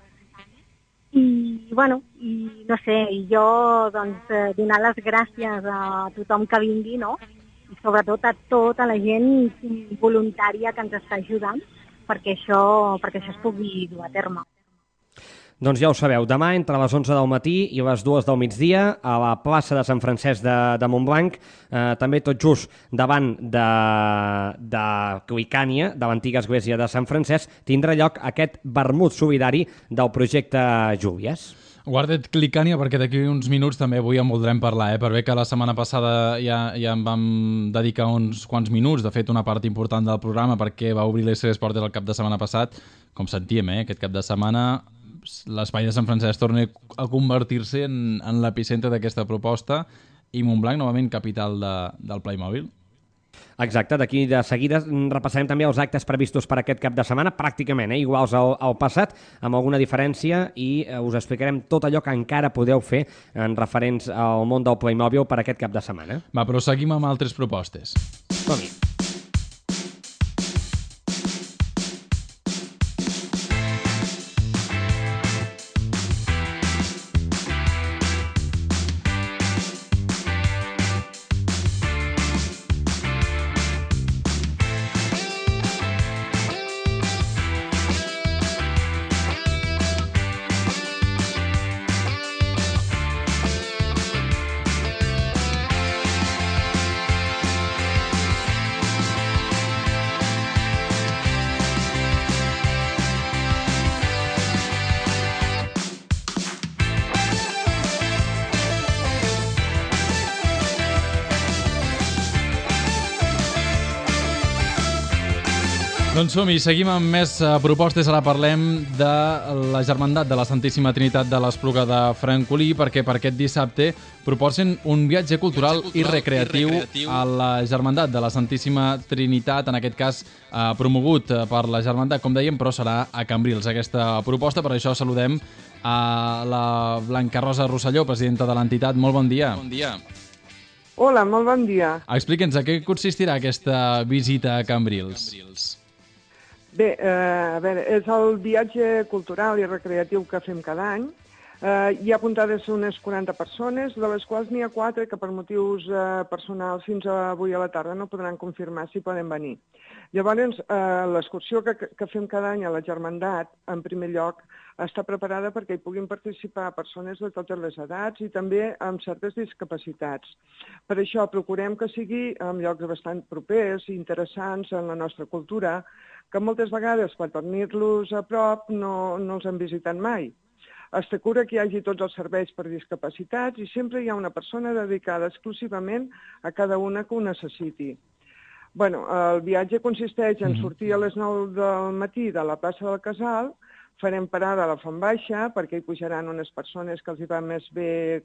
S7: I, bueno, i no sé, jo, doncs, eh, donar les gràcies a tothom que vingui, no?, i sobretot a tota la gent voluntària que ens està ajudant perquè això, perquè això es pugui dur a terme.
S3: Doncs ja ho sabeu, demà entre les onze del matí i les dues del migdia a la plaça de Sant Francesc de, de Montblanc, eh, també tot just davant de, de Clicània, de l'antiga església de Sant Francesc, tindrà lloc aquest vermut solidari del projecte Júlies.
S2: Guarda't Clicània perquè d'aquí uns minuts també avui en voldrem parlar, eh? Per bé que la setmana passada ja, ja en vam dedicar uns quants minuts, de fet una part important del programa perquè va obrir les seves portes el cap de setmana passat, com sentíem, eh? Aquest cap de setmana l'espai de Sant Francesc torna a convertir-se en, en l'epicentre d'aquesta proposta i Montblanc novament capital de, del Playmobil.
S3: Exacte, d'aquí de seguida repassarem també els actes previstos per aquest cap de setmana, pràcticament eh, iguals al, al passat, amb alguna diferència, i eh, us explicarem tot allò que encara podeu fer en referents al món del Playmobil per aquest cap de setmana.
S2: Va, però seguim amb altres propostes.
S3: Som-hi.
S2: Doncs som-hi, seguim amb més uh, propostes. Ara parlem de la Germandat de la Santíssima Trinitat de l'Espluga de Francolí, perquè per aquest dissabte proposen un viatge cultural, viatge cultural i, recreatiu i recreatiu a la Germandat de la Santíssima Trinitat, en aquest cas uh, promogut per la Germandat, com dèiem, però serà a Cambrils aquesta proposta. Per això saludem a la Blanca Rosa Rosselló, presidenta de l'entitat. Molt bon dia.
S8: Bon dia.
S9: Hola, molt bon dia.
S2: Explica'ns, a què consistirà aquesta visita a Cambrils?
S8: Cambrils.
S9: Bé, eh, a veure, és el viatge cultural i recreatiu que fem cada any. Eh, hi ha apuntades unes quaranta persones, de les quals n'hi ha quatre que per motius eh, personals fins avui a la tarda no podran confirmar si poden venir. Llavors, eh, l'excursió que, que fem cada any a la Germandat, en primer lloc, està preparada perquè hi puguin participar persones de totes les edats i també amb certes discapacitats. Per això procurem que sigui en llocs bastant propers i interessants en la nostra cultura, que moltes vegades, per tenir-los a prop, no, no els han visitat mai. Es procura que hi hagi tots els serveis per discapacitats i sempre hi ha una persona dedicada exclusivament a cada una que ho necessiti. Bueno, el viatge consisteix en sortir a les nou del matí de la plaça del Casal, farem parada a la Font Baixa perquè hi pujaran unes persones que els hi va més bé,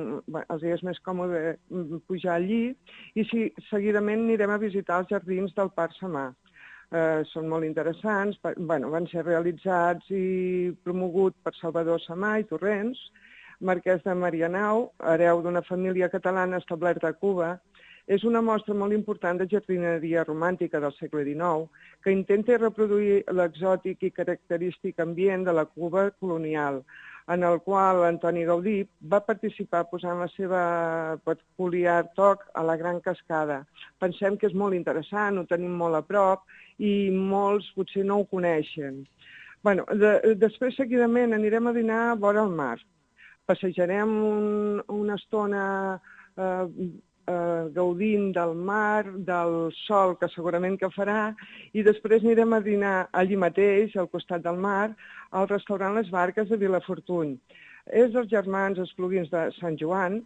S9: els hi és més còmode pujar allí, i si, seguidament anirem a visitar els jardins del Parc Samà. Eh, són molt interessants, bueno, van ser realitzats i promogut per Salvador Samà i Torrents, marquès de Marianao, hereu d'una família catalana establerta a Cuba. És una mostra molt important de jardineria romàntica del segle dinou que intenta reproduir l'exòtic i característic ambient de la Cuba colonial, en el qual Antoni Gaudí va participar posant la seva peculiar toc a la Gran Cascada. Pensem que és molt interessant, ho tenim molt a prop i molts potser no ho coneixen. Bueno, de, després, seguidament, anirem a dinar a vora el mar. Passejarem un, una estona eh, eh, gaudint del mar, del sol que segurament que farà, i després anirem a dinar allí mateix, al costat del mar, al restaurant Les Barques de Vilafortuny. És dels germans Espluguins de Sant Joan,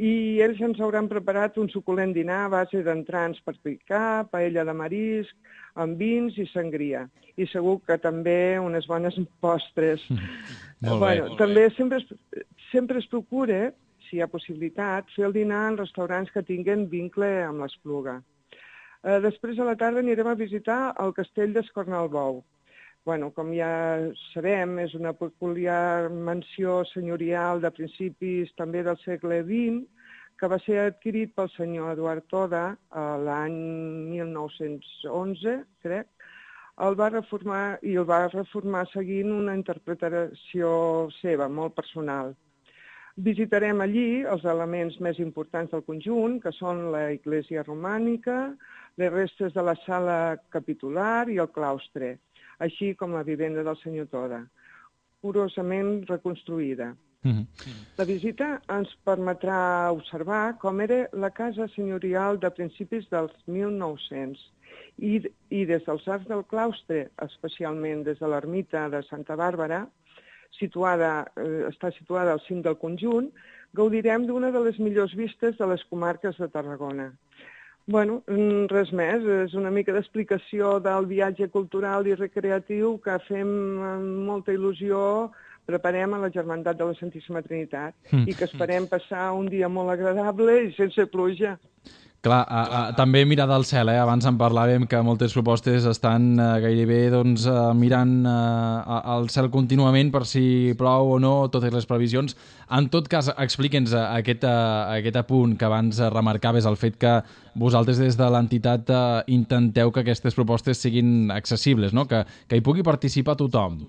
S9: i ells ens hauran preparat un suculent dinar a base d'entrants per picar, paella de marisc, amb vins i sangria. I segur que també unes bones postres.
S2: Molt
S9: bueno,
S2: bé,
S9: també sempre es, sempre es procura, si hi ha possibilitat, fer el dinar en restaurants que tinguin vincle amb l'Espluga. Eh, després a la tarda anirem a visitar el castell d'Escornalbou. Bueno, com ja sabem, és una peculiar mansió senyorial de principis també del segle vint, que va ser adquirit pel senyor Eduard Toda l'any mil nou-cents onze, crec. El va reformar i el va reformar seguint una interpretació seva, molt personal. Visitarem allí els elements més importants del conjunt, que són la església romànica, les restes de la sala capitular i el claustre, així com la vivenda del senyor Toda, curosament reconstruïda. Mm-hmm. La visita ens permetrà observar com era la casa senyorial de principis dels mil nou-cents i, i des dels arcs del claustre, especialment des de l'ermita de Santa Bàrbara, situada, eh, està situada al cim del conjunt, gaudirem d'una de les millors vistes de les comarques de Tarragona. Bueno, res més, és una mica d'explicació del viatge cultural i recreatiu que fem amb molta il·lusió, preparem a la Germandat de la Santíssima Trinitat mm. i que esperem passar un dia molt agradable i sense pluja.
S2: Clar, a, a, també mirar del cel, eh? Abans en parlàvem que moltes propostes estan uh, gairebé doncs, uh, mirant uh, al cel contínuament per si plou o no, totes les previsions. En tot cas, explica'ns uh, aquest, uh, aquest apunt que abans uh, remarcaves, el fet que vosaltres des de l'entitat uh, intenteu que aquestes propostes siguin accessibles, no? que, que hi pugui participar tothom.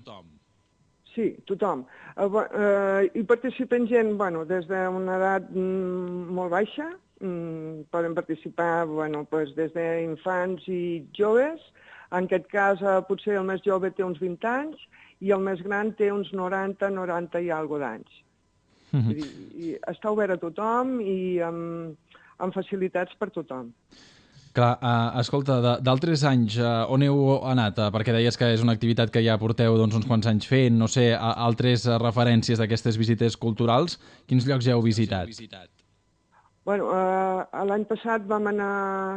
S9: Sí, tothom. Uh, uh, hi participen gent bueno, des d'una edat mm, molt baixa, Mm, poden participar bueno, pues, des d'infants i joves. En aquest cas, eh, potser el més jove té uns vint anys i el més gran té uns noranta, noranta i alguna d'anys. Mm-hmm. I, i està obert a tothom i amb, amb facilitats per tothom.
S2: Clar, uh, escolta, d'altres anys, uh, on heu anat? Uh, perquè deies que és una activitat que ja porteu doncs, uns quants anys fent, no sé, uh, altres uh, referències d'aquestes visites culturals, quins llocs ja heu visitat?
S9: Bueno, eh, l'any passat vam anar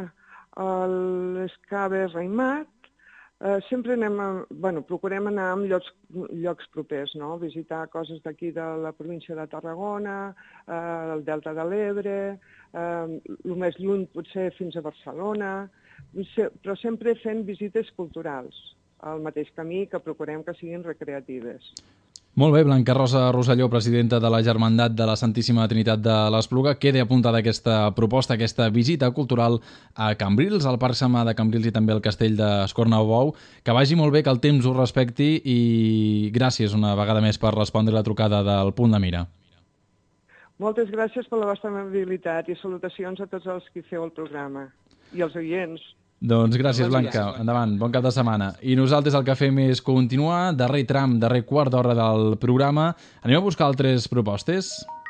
S9: a l'Escave Raimat. Eh, sempre anem a, bueno, procurem anar a llocs, llocs propers, no? Visitar coses d'aquí de la província de Tarragona, eh, el Delta de l'Ebre, eh, el més lluny potser fins a Barcelona, però sempre fent visites culturals, al mateix camí que procurem que siguin recreatives.
S2: Molt bé, Blanca Rosa Rosselló, presidenta de la Germandat de la Santíssima Trinitat de l'Espluga. Queda apuntada aquesta proposta, aquesta visita cultural a Cambrils, al Parc Samà de Cambrils i també al Castell d'Escornalbou. Que vagi molt bé, que el temps ho respecti i gràcies una vegada més per respondre la trucada del Punt de Mira.
S9: Moltes gràcies per la vostra amabilitat i salutacions a tots els que feu el programa i els oients.
S2: Doncs gràcies, Blanca. Endavant, bon cap de setmana. I nosaltres el que fem és continuar, darrer tram, darrer quart d'hora del programa. Anem a buscar altres propostes?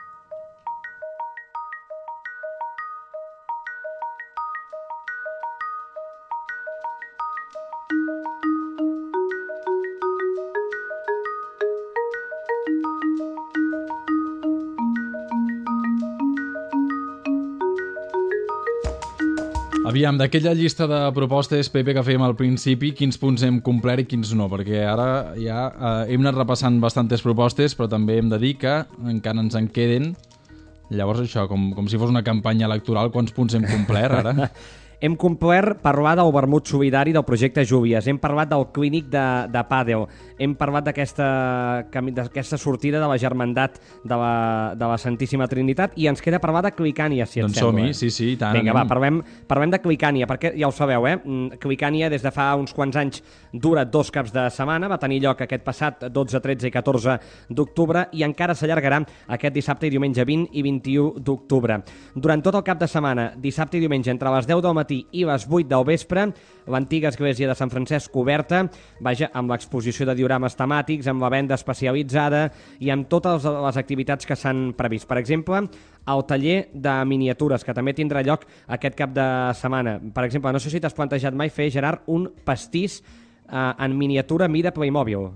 S2: Aviam, d'aquella llista de propostes, Pepe, que fèiem al principi, quins punts hem complert i quins no, perquè ara ja eh, hem anat repassant bastantes propostes, però també hem de dir que encara ens en queden. Llavors això, com, com si fos una campanya electoral, quants punts hem complert ara?
S3: Hem complert parlar del vermut solidari del projecte Júbies, hem parlat del clínic de, de pàdel, hem parlat d'aquesta sortida de la Germandat de la, de la Santíssima Trinitat i ens queda parlar de Clicània, si et
S2: doncs
S3: sembla.
S2: Doncs som-hi, sí, sí, i tant.
S3: Vinga, va, parlem, parlem de Clicània, perquè ja ho sabeu, eh? Clicània des de fa uns quants anys dura dos caps de setmana, va tenir lloc aquest passat dotze, tretze i catorze d'octubre i encara s'allargarà aquest dissabte i diumenge vint i vint-i-u d'octubre. Durant tot el cap de setmana, dissabte i diumenge, entre les deu del matí i les vuit del vespre, l'antiga església de Sant Francesc oberta, vaja, amb l'exposició de diorames temàtics, amb la venda especialitzada i amb totes les activitats que s'han previst. Per exemple, el taller de miniatures, que també tindrà lloc aquest cap de setmana. Per exemple, no sé si t'has plantejat mai fer, Gerard, un pastís eh, en miniatura mida Playmobil.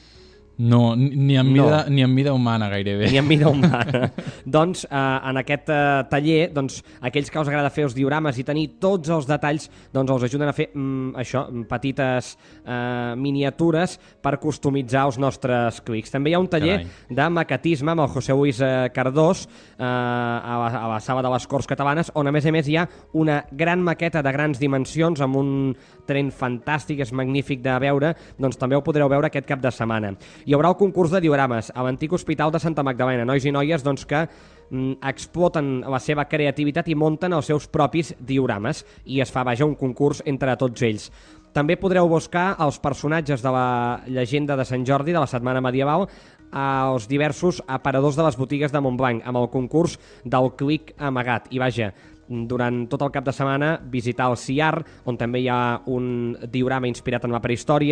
S2: No, ni en mida, no. ni en mida humana gairebé.
S3: Ni en mida humana. Doncs eh, en aquest eh, taller, doncs, aquells que us agrada fer els diorames i tenir tots els detalls, doncs els ajuden a fer mm, això, petites eh, miniatures per customitzar els nostres clics. També hi ha un taller Carai. de maquetisme amb el José Luis eh, Cardós eh, a, la, a la sala de les Corts Catalanes, on a més a més hi ha una gran maqueta de grans dimensions amb un tren fantàstic, és magnífic de veure, doncs també ho podreu veure aquest cap de setmana. Hi haurà el concurs de diorames a l'antic Hospital de Santa Magdalena. Nois i noies doncs, que mm, exploten la seva creativitat i munten els seus propis diorames i es fa, vaja, un concurs entre tots ells. També podreu buscar els personatges de la llegenda de Sant Jordi de la Setmana Medieval als diversos aparadors de les botigues de Montblanc amb el concurs del clic amagat. I vaja, durant tot el cap de setmana visitar el C I A R, on també hi ha un diorama inspirat en la prehistòria,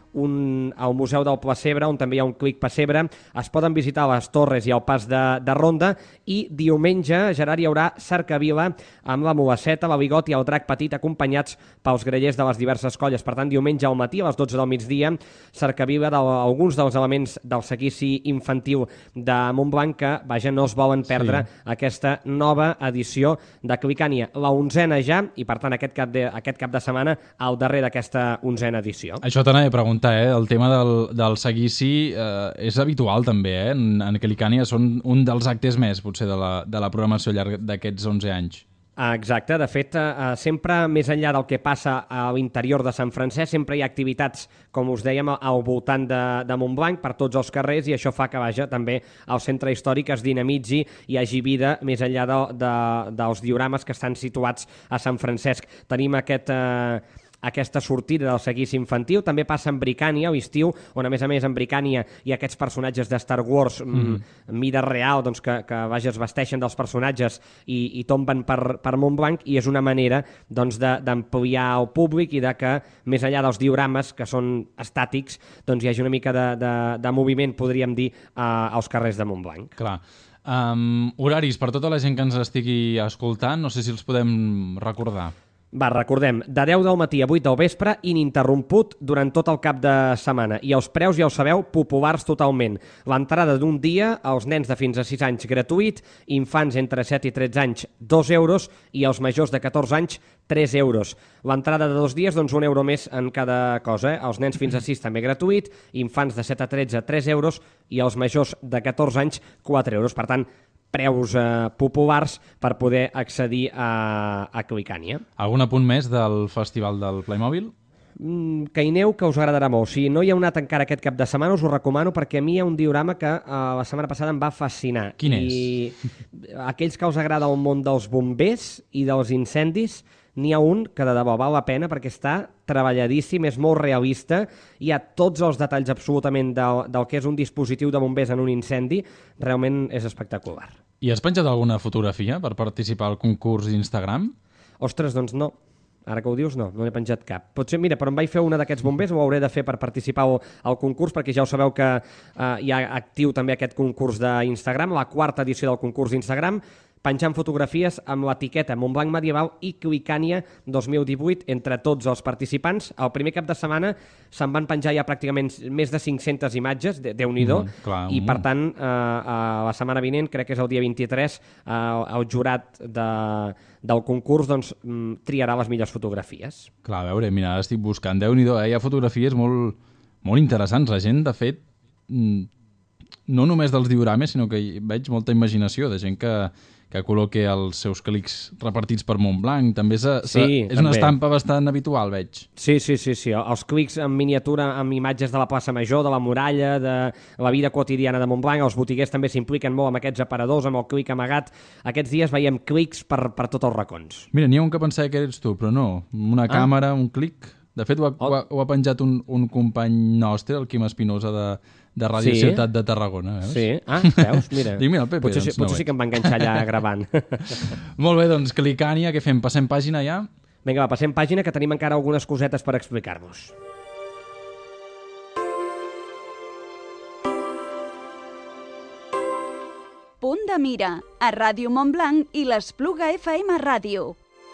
S3: un, al Museu del Pessebre, on també hi ha un Clic Pessebre. Es poden visitar les torres i el pas de, de ronda, i diumenge, Gerard, hi haurà cercavila amb la Mulasseta, la Bigot i el Drac Petit, acompanyats pels grellers de les diverses colles. Per tant, diumenge al matí, a les dotze del migdia, cercavila d'alguns dels elements del seguici infantil de Montblanc que, vaja, no es volen perdre sí. aquesta nova edició de Clicània. La onzena ja, i per tant aquest cap de, aquest cap de setmana al darrer d'aquesta onzena edició.
S2: Això t'anava a preguntar, eh? El tema del, del seguici eh, és habitual també, eh? En, en Clicània són un dels actes més, potser, de la, de la programació al llarg d'aquests onze anys.
S3: Exacte, de fet, eh, sempre més enllà del que passa a l'interior de Sant Francesc, sempre hi ha activitats, com us dèiem, al voltant de, de Montblanc, per tots els carrers, i això fa que, vaja, també el centre històric es dinamitzi i hi hagi vida més enllà de, de, dels diorames que estan situats a Sant Francesc. Tenim aquest... Eh, aquesta sortida del seguici infantil. També passa en Bricània, a l'estiu, on a més a més en Bricània hi ha aquests personatges de Star Wars mm. mida real, doncs, que, que vaja, es vesteixen dels personatges i, i tomben per, per Montblanc, i és una manera doncs, d'ampliar el públic i de que, més enllà dels diorames, que són estàtics, doncs hi hagi una mica de, de, de moviment, podríem dir, uh, als carrers de Montblanc.
S2: Clar. Um, horaris per tota la gent que ens estigui escoltant, no sé si els podem recordar.
S3: Va, recordem, de deu del matí a vuit del vespre, ininterromput durant tot el cap de setmana. I els preus, ja ho sabeu, populars totalment. L'entrada d'un dia, als nens de fins a sis anys gratuït, infants entre set i tretze anys, dos euros, i els majors de catorze anys, tres euros. L'entrada de dos dies, doncs un euro més en cada cosa. Eh? Els nens fins a sis també gratuït, infants de set a tretze, tres euros, i els majors de catorze anys, quatre euros. Per tant, preus eh, populars per poder accedir a, a Clicània.
S2: Algun apunt més del Festival del Playmobil?
S3: Mm, que hi aneu, que us agradarà molt. Si no hi heu anat encara aquest cap de setmana, us ho recomano, perquè a mi hi ha un diorama que eh, la setmana passada em va fascinar.
S2: Quin
S3: I
S2: és?
S3: Aquells que us agrada el món dels bombers i dels incendis, n'hi ha un que de debò val la pena perquè està treballadíssim, és molt realista, hi ha tots els detalls absolutament del, del que és un dispositiu de bombers en un incendi, realment és espectacular.
S2: I has penjat alguna fotografia per participar al concurs d'Instagram?
S3: Ostres, doncs no. Ara que ho dius, no, no n'he penjat cap. Potser, mira, però em vaig fer una d'aquests bombers, ho hauré de fer per participar al, al concurs, perquè ja ho sabeu que eh, hi ha actiu també aquest concurs d'Instagram, la quarta edició del concurs d'Instagram, penjant fotografies amb l'etiqueta Montblanc Medieval i Clicània dos mil divuit entre tots els participants. El primer cap de setmana se'n van penjar ja pràcticament més de cinc-centes imatges, de, Déu-n'hi-do, mm, clar, i per tant eh, eh, la setmana vinent, crec que és el dia vint-i-tres, eh, el jurat de, del concurs doncs, triarà les millors fotografies.
S2: Clar, a veure, mira, ara estic buscant, Déu-n'hi-do, eh? Hi ha fotografies molt, molt interessants. La gent, de fet, no només dels diorames, sinó que hi veig molta imaginació de gent que que col·loqui els seus clics repartits per Montblanc. També és, sí, és també. Una estampa bastant habitual, veig.
S3: Sí, sí, sí, sí. Els clics en miniatura, amb imatges de la plaça Major, de la muralla, de la vida quotidiana de Montblanc. Els botiguers també s'impliquen molt amb aquests aparadors, amb el clic amagat. Aquests dies veiem clics per, per tots els racons.
S2: Mira, n'hi ha un que pensava que eres tu, però no. Una ah. càmera, un clic. De fet, ho ha, oh. ho ha, ho ha penjat un, un company nostre, el Quim Espinosa, de, de Ràdio sí. Ciutat de Tarragona. Veus?
S3: Sí, ah, veus? Mira.
S2: Dic, mira, el Pepe,
S3: potser
S2: doncs,
S3: potser no sí que em va enganxar allà gravant.
S2: Molt bé, doncs, Clicània, què fem? Passem pàgina ja?
S3: Vinga, va, passem pàgina, que tenim encara algunes cosetes per explicar-vos.
S1: Punt de mira, a Ràdio Montblanc i l'Espluga F M Ràdio.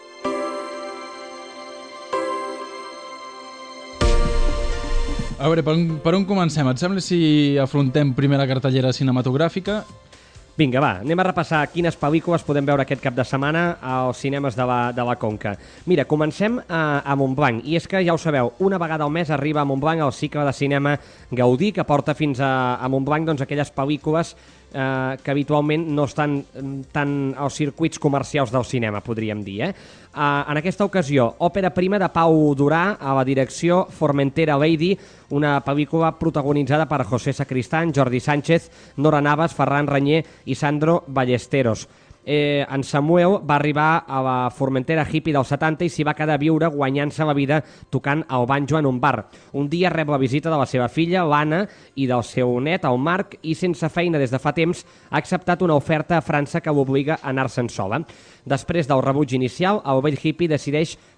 S2: A veure, per on, per on comencem? Et sembla si afrontem primer la cartellera cinematogràfica?
S3: Vinga, va, anem a repassar quines pel·lícules podem veure aquest cap de setmana als cinemes de la, de la Conca. Mira, comencem a, a Montblanc, i és que, ja ho sabeu, una vegada al mes arriba a Montblanc el cicle de cinema Gaudí, que porta fins a, a Montblanc doncs, aquelles pel·lícules eh, que habitualment no estan tant als circuits comercials del cinema, podríem dir. Eh? Eh, en aquesta ocasió, òpera prima de Pau Durà, a la direcció Formentera Lady, una pel·lícula protagonitzada per José Sacristán, Jordi Sánchez, Nora Navas, Ferran Renyer i Sandro Ballesteros. Eh, en Samuel va arribar a la Formentera hippie dels setanta i s'hi va quedar a viure guanyant-se la vida tocant el banjo en un bar. Un dia rep la visita de la seva filla, l'Anna, i del seu net, el Marc, i sense feina des de fa temps ha acceptat una oferta a França que l'obliga a anar-se'n sola. Després del rebuig inicial, el vell hippie decideix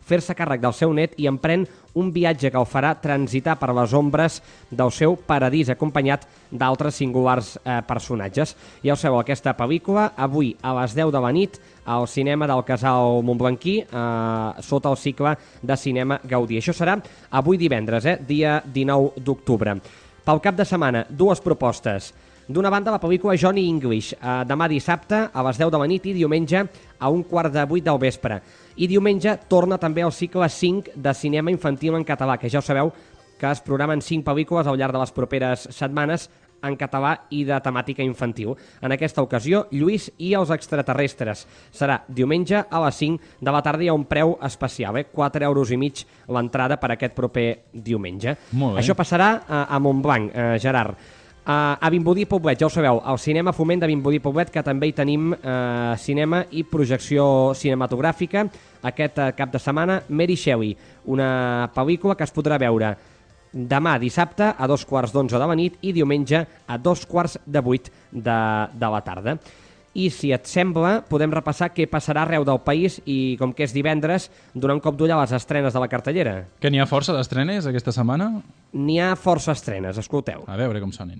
S3: fer-se càrrec del seu net i emprèn un viatge que el farà transitar per les ombres del seu paradís, acompanyat d'altres singulars eh, personatges. Ja ho sabeu, aquesta pel·lícula, avui a les deu de la nit, al cinema del Casal Montblanquí, eh, sota el cicle de cinema Gaudí. Això serà avui divendres, eh, dia dinou d'octubre. Pel cap de setmana, dues propostes. D'una banda, la pel·lícula Johnny English, eh, demà dissabte a les deu de la nit i diumenge a un quart de vuit del vespre. I diumenge torna també el cicle cinc de cinema infantil en català, que ja ho sabeu que es programen cinc pel·lícules al llarg de les properes setmanes en català i de temàtica infantil. En aquesta ocasió, Lluís i els extraterrestres. Serà diumenge a les cinc de la tarda i a un preu especial, eh? quatre euros i mig l'entrada per aquest proper diumenge.
S2: Molt bé.
S3: Això passarà a, a Montblanc, eh, Gerard. Uh, a Vimbodí Poblet, ja ho sabeu, al cinema Foment de Vimbodí Poblet, que també hi tenim uh, cinema i projecció cinematogràfica. Aquest uh, cap de setmana, Mary Shelley, una pel·lícula que es podrà veure demà dissabte a dos quarts d'onze de la nit i diumenge a dos quarts de vuit de, de la tarda. I si et sembla, podem repassar què passarà arreu del país i, com que és divendres, donar un cop d'ull a les estrenes de la cartellera.
S2: Que n'hi ha força d'estrenes aquesta setmana?
S3: N'hi ha força estrenes, escolteu.
S2: A veure com sonen.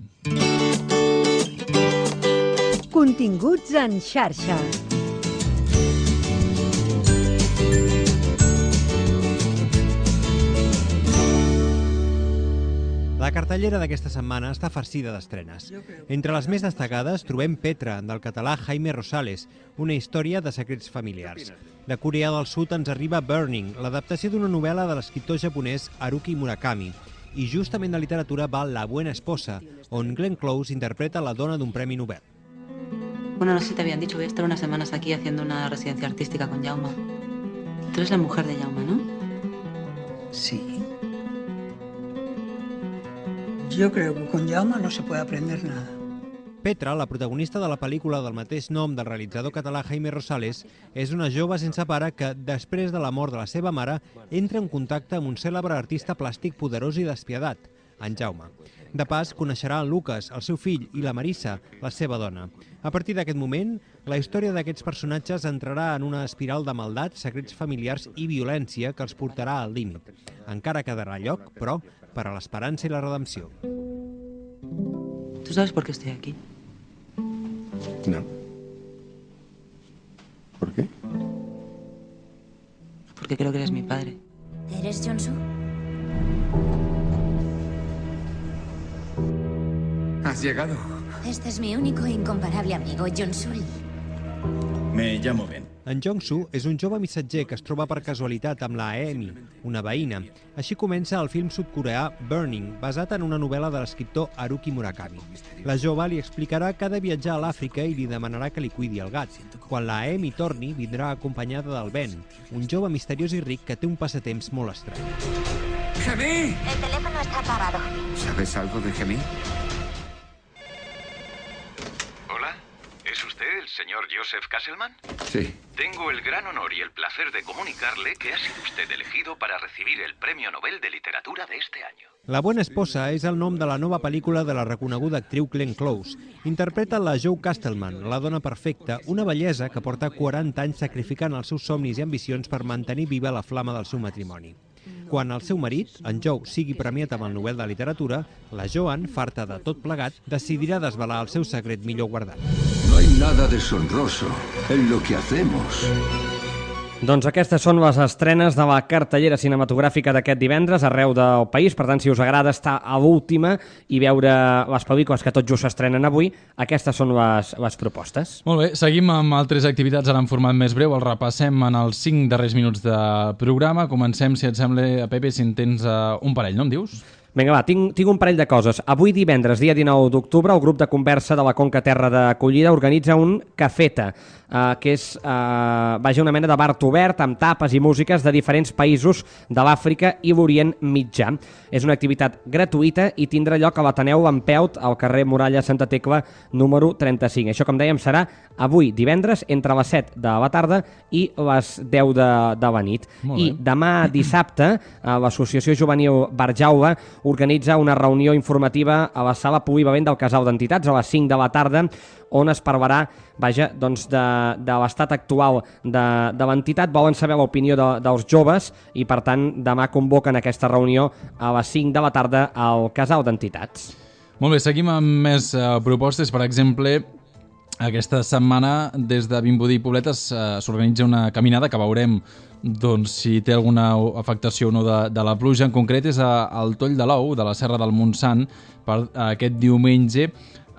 S8: Continguts en xarxa.
S10: La cartellera d'aquesta setmana està farcida d'estrenes. Entre les més destacades trobem Petra, del català Jaime Rosales, una història de secrets familiars. De Corea del Sud ens arriba Burning, l'adaptació d'una novel·la de l'escriptor japonès Haruki Murakami. I justament de literatura va La buena esposa, on Glenn Close interpreta la dona d'un premi Nobel.
S11: Bueno, no sé si te habían dicho, voy a estar unas semanas aquí haciendo una residencia artística con Jaume. Tú eres la mujer de Jaume, ¿no?
S12: Sí. Yo creo que con Jaume no se puede aprender nada.
S10: Petra, la protagonista de la pel·lícula del mateix nom del realitzador català Jaime Rosales, és una jove sense pare que, després de la mort de la seva mare, entra en contacte amb un cèlebre artista plàstic poderós i despiadat, en Jaume. De pas, coneixerà en Lucas, el seu fill, i la Marissa, la seva dona. A partir d'aquest moment, la història d'aquests personatges entrarà en una espiral de maldat, secrets familiars i violència que els portarà al límit. Encara quedarà lloc, però, per a l'esperança i la redempció.
S11: ¿Tú sabes por qué estoy aquí?
S13: No. ¿Por qué?
S11: Porque creo que eres mi padre.
S14: ¿Eres Jonsu?
S13: Has llegado.
S14: Este es mi único e incomparable amigo, Jonsu.
S13: Me llamo Ben.
S10: En Jong-soo és un jove missatger que es troba per casualitat amb la Emi, una veïna. Així comença el film sud-coreà Burning, basat en una novel·la de l'escriptor Haruki Murakami. La jove li explicarà que ha de viatjar a l'Àfrica i li demanarà que li cuidi el gat. Quan la Emi torni, vindrà acompanyada del Ben, un jove misteriós i ric que té un passatemps molt estrany.
S13: ¡Gemí!
S14: El teléfono está apagado.
S13: ¿Sabes algo de Gemí?
S15: ¿Es usted el señor Joseph Kasselman?
S13: Sí.
S15: Tengo el gran honor y el placer de comunicarle que ha sido usted elegido para recibir el Premio Nobel de Literatura de este año.
S10: La buena esposa és el nom de la nova pel·lícula de la reconeguda actriu Glenn Close. Interpreta la Joe Castleman, la dona perfecta, una bellesa que porta quaranta anys sacrificant els seus somnis i ambicions per mantenir viva la flama del seu matrimoni. Quan el seu marit, en Joe, sigui premiat amb el Nobel de Literatura, la Joan, farta de tot plegat, decidirà desvelar el seu secret millor guardat.
S13: No hay nada deshonroso en lo que hacemos.
S3: Doncs aquestes són les estrenes de la cartellera cinematogràfica d'aquest divendres arreu del país. Per tant, si us agrada estar a l'última i veure les pel·lícules que tot just s'estrenen avui, aquestes són les, les propostes.
S2: Molt bé, seguim amb altres activitats ara en format més breu. El repassem en els cinc darrers minuts de programa. Comencem, si et sembla, Pepe, si en tens uh, un parell, no em dius?
S3: Vinga, va, tinc, tinc un parell de coses. Avui divendres, dia dinou d'octubre, el grup de conversa de la Conca Terra d'Acollida organitza un cafeta, eh, que és eh, vaja, una mena de bar obert amb tapes i músiques de diferents països de l'Àfrica i l'Orient Mitjà. És una activitat gratuïta i tindrà lloc a l'Ateneu Lampeut, al carrer Muralla Santa Tecla, número trenta-cinc. Això, com dèiem, serà avui divendres entre les set de la tarda i les deu de, de la nit. I demà dissabte, a l'Associació Juvenil Barjaula organitza una reunió informativa a la sala Pugui Bevent del Casal d'Entitats a les cinc de la tarda, on es parlarà vaja, doncs de, de l'estat actual de, de l'entitat. Volen saber l'opinió de, dels joves i, per tant, demà convoquen aquesta reunió a les cinc de la tarda al Casal d'Entitats.
S2: Molt bé, seguim amb més eh, propostes. Per exemple, aquesta setmana des de Vimbodí i Pobletes eh, s'organitza una caminada que veurem doncs, si té alguna afectació o no de, de la pluja. En concret és a, al Toll de l'Ou, de la Serra del Montsant, per a aquest diumenge.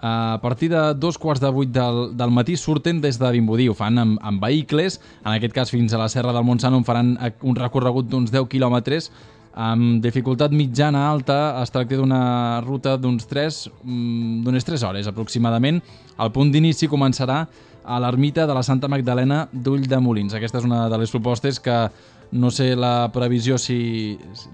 S2: A partir de dos quarts de vuit del, del matí surten des de Vimbodí, ho fan amb, amb vehicles, en aquest cas fins a la Serra del Montsant, on faran un recorregut d'uns deu quilòmetres, amb dificultat mitjana alta. Es tracta d'una ruta d'uns tres, d'unes tres hores aproximadament. El punt d'inici començarà a l'ermita de la Santa Magdalena d'Ull de Molins. Aquesta és una de les propostes que no sé la previsió si,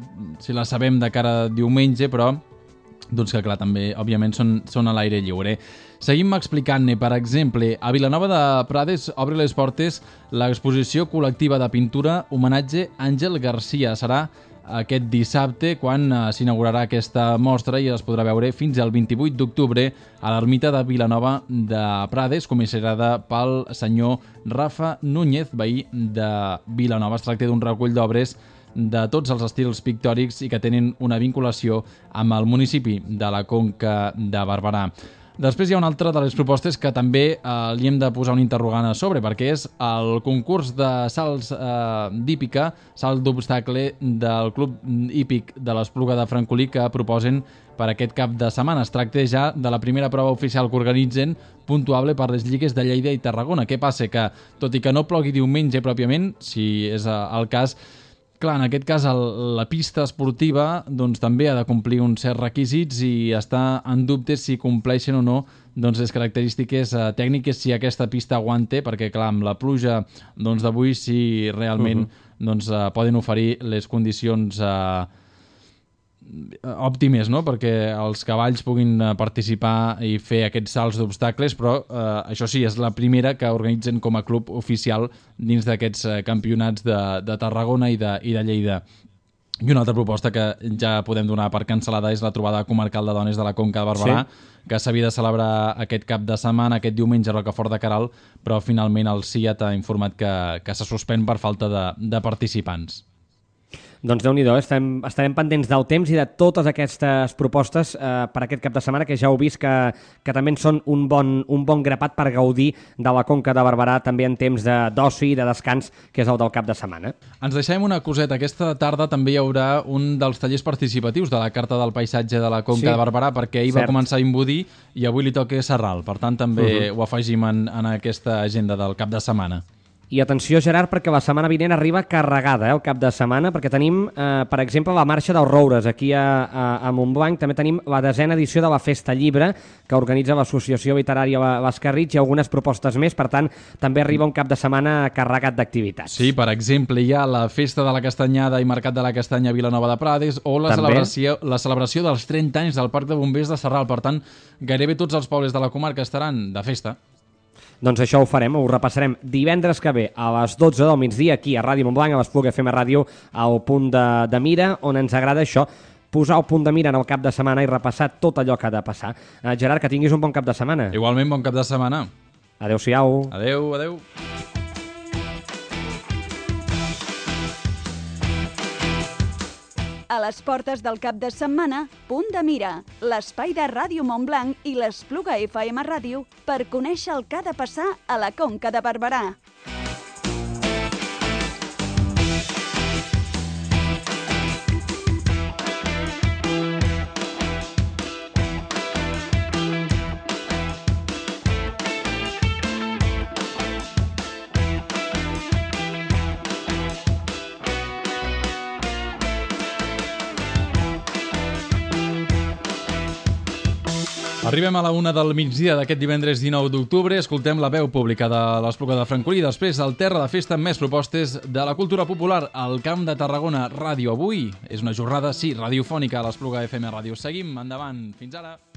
S2: si la sabem de cara a diumenge, però doncs que clar, també, òbviament, són, són a l'aire lliure. Seguim explicant-ne, per exemple, a Vilanova de Prades obre les portes l'exposició col·lectiva de pintura homenatge Àngel Garcia. Serà aquest dissabte quan eh, s'inaugurarà aquesta mostra i es podrà veure fins al vint-i-vuit d'octubre a l'ermita de Vilanova de Prades, comissariada pel senyor Rafa Núñez, veí de Vilanova. Es tracta d'un recull d'obres de tots els estils pictòrics i que tenen una vinculació amb el municipi de la Conca de Barberà. Després hi ha una altra de les propostes que també eh, li hem de posar un interrogant a sobre, perquè és el concurs de salts eh, d'hípica, salt d'obstacle del Club Hípic de l'Espluga de Francolí, que proposen per aquest cap de setmana. Es tracta ja de la primera prova oficial que organitzen, puntuable per les lligues de Lleida i Tarragona. Què passa? Que, tot i que no plogui diumenge pròpiament, si és el cas, clar, en aquest cas el, la pista esportiva doncs, també ha de complir uns certs requisits i està en dubte si compleixen o no doncs, les característiques eh, tècniques, si aquesta pista aguante, perquè clar, amb la pluja doncs, d'avui si realment uh-huh. doncs, eh, poden oferir les condicions eh, òptimes, no? Perquè els cavalls puguin participar i fer aquests salts d'obstacles, però eh, això sí, és la primera que organitzen com a club oficial dins d'aquests eh, campionats de, de Tarragona i de, i de Lleida. I una altra proposta que ja podem donar per cancel·lada és la trobada comarcal de dones de la Conca de Barberà, sí. que s'havia de celebrar aquest cap de setmana, aquest diumenge a Rocafort de Queralt, però finalment el C I A T ha informat que, que se suspèn per falta de, de participants.
S3: Doncs Déu-n'hi-do, estarem, estarem pendents del temps i de totes aquestes propostes eh, per aquest cap de setmana, que ja heu vist que, que també són un bon, un bon grapat per gaudir de la Conca de Barberà, també en temps d'oci i de descans, que és el del cap de setmana.
S2: Ens deixem una coseta. Aquesta tarda també hi haurà un dels tallers participatius de la Carta del Paisatge de la Conca sí, de Barberà, perquè ahir cert. va començar a Vimbodí i avui li toca Sarral. Per tant, també uh-huh. ho afegim en, en aquesta agenda del cap de setmana.
S3: I atenció, Gerard, perquè la setmana vinent arriba carregada, eh, el cap de setmana, perquè tenim, eh, per exemple, la Marxa dels Roures aquí a, a, a Montblanc. També tenim la desena edició de la Festa Llibre, que organitza l'Associació Literària Les Carrits, i algunes propostes més. Per tant, també arriba un cap de setmana carregat d'activitats.
S2: Sí, per exemple, hi ha la Festa de la Castanyada i Mercat de la Castanya a Vilanova de Prades, o la celebració, la celebració dels trenta anys del Parc de Bombers de Sarral. Per tant, gairebé tots els pobles de la comarca estaran de festa.
S3: Doncs això ho farem, ho repassarem divendres que ve a les dotze del migdia aquí a Ràdio Montblanc, a l'Espluga F M Ràdio, al punt de, de mira, on ens agrada això, posar el punt de mira en el cap de setmana i repassar tot allò que ha de passar. Uh, Gerard, que tinguis un bon cap de setmana.
S2: Igualment, bon cap de setmana.
S3: Adéu-siau.
S2: Adéu, adéu.
S1: A les portes del cap de setmana, Punt de Mira, l'espai de Ràdio Montblanc i l'Espluga F M Ràdio per conèixer el que ha de passar a la Conca de Barberà.
S2: Arribem a la una del migdia d'aquest divendres dinou d'octubre. Escoltem la veu pública de l'Espluga de Francolí. Després, el Terra de Festa amb més propostes de la cultura popular al Camp de Tarragona Ràdio. Avui és una jornada, sí, radiofònica a l'Espluga F M Ràdio. Seguim endavant. Fins ara.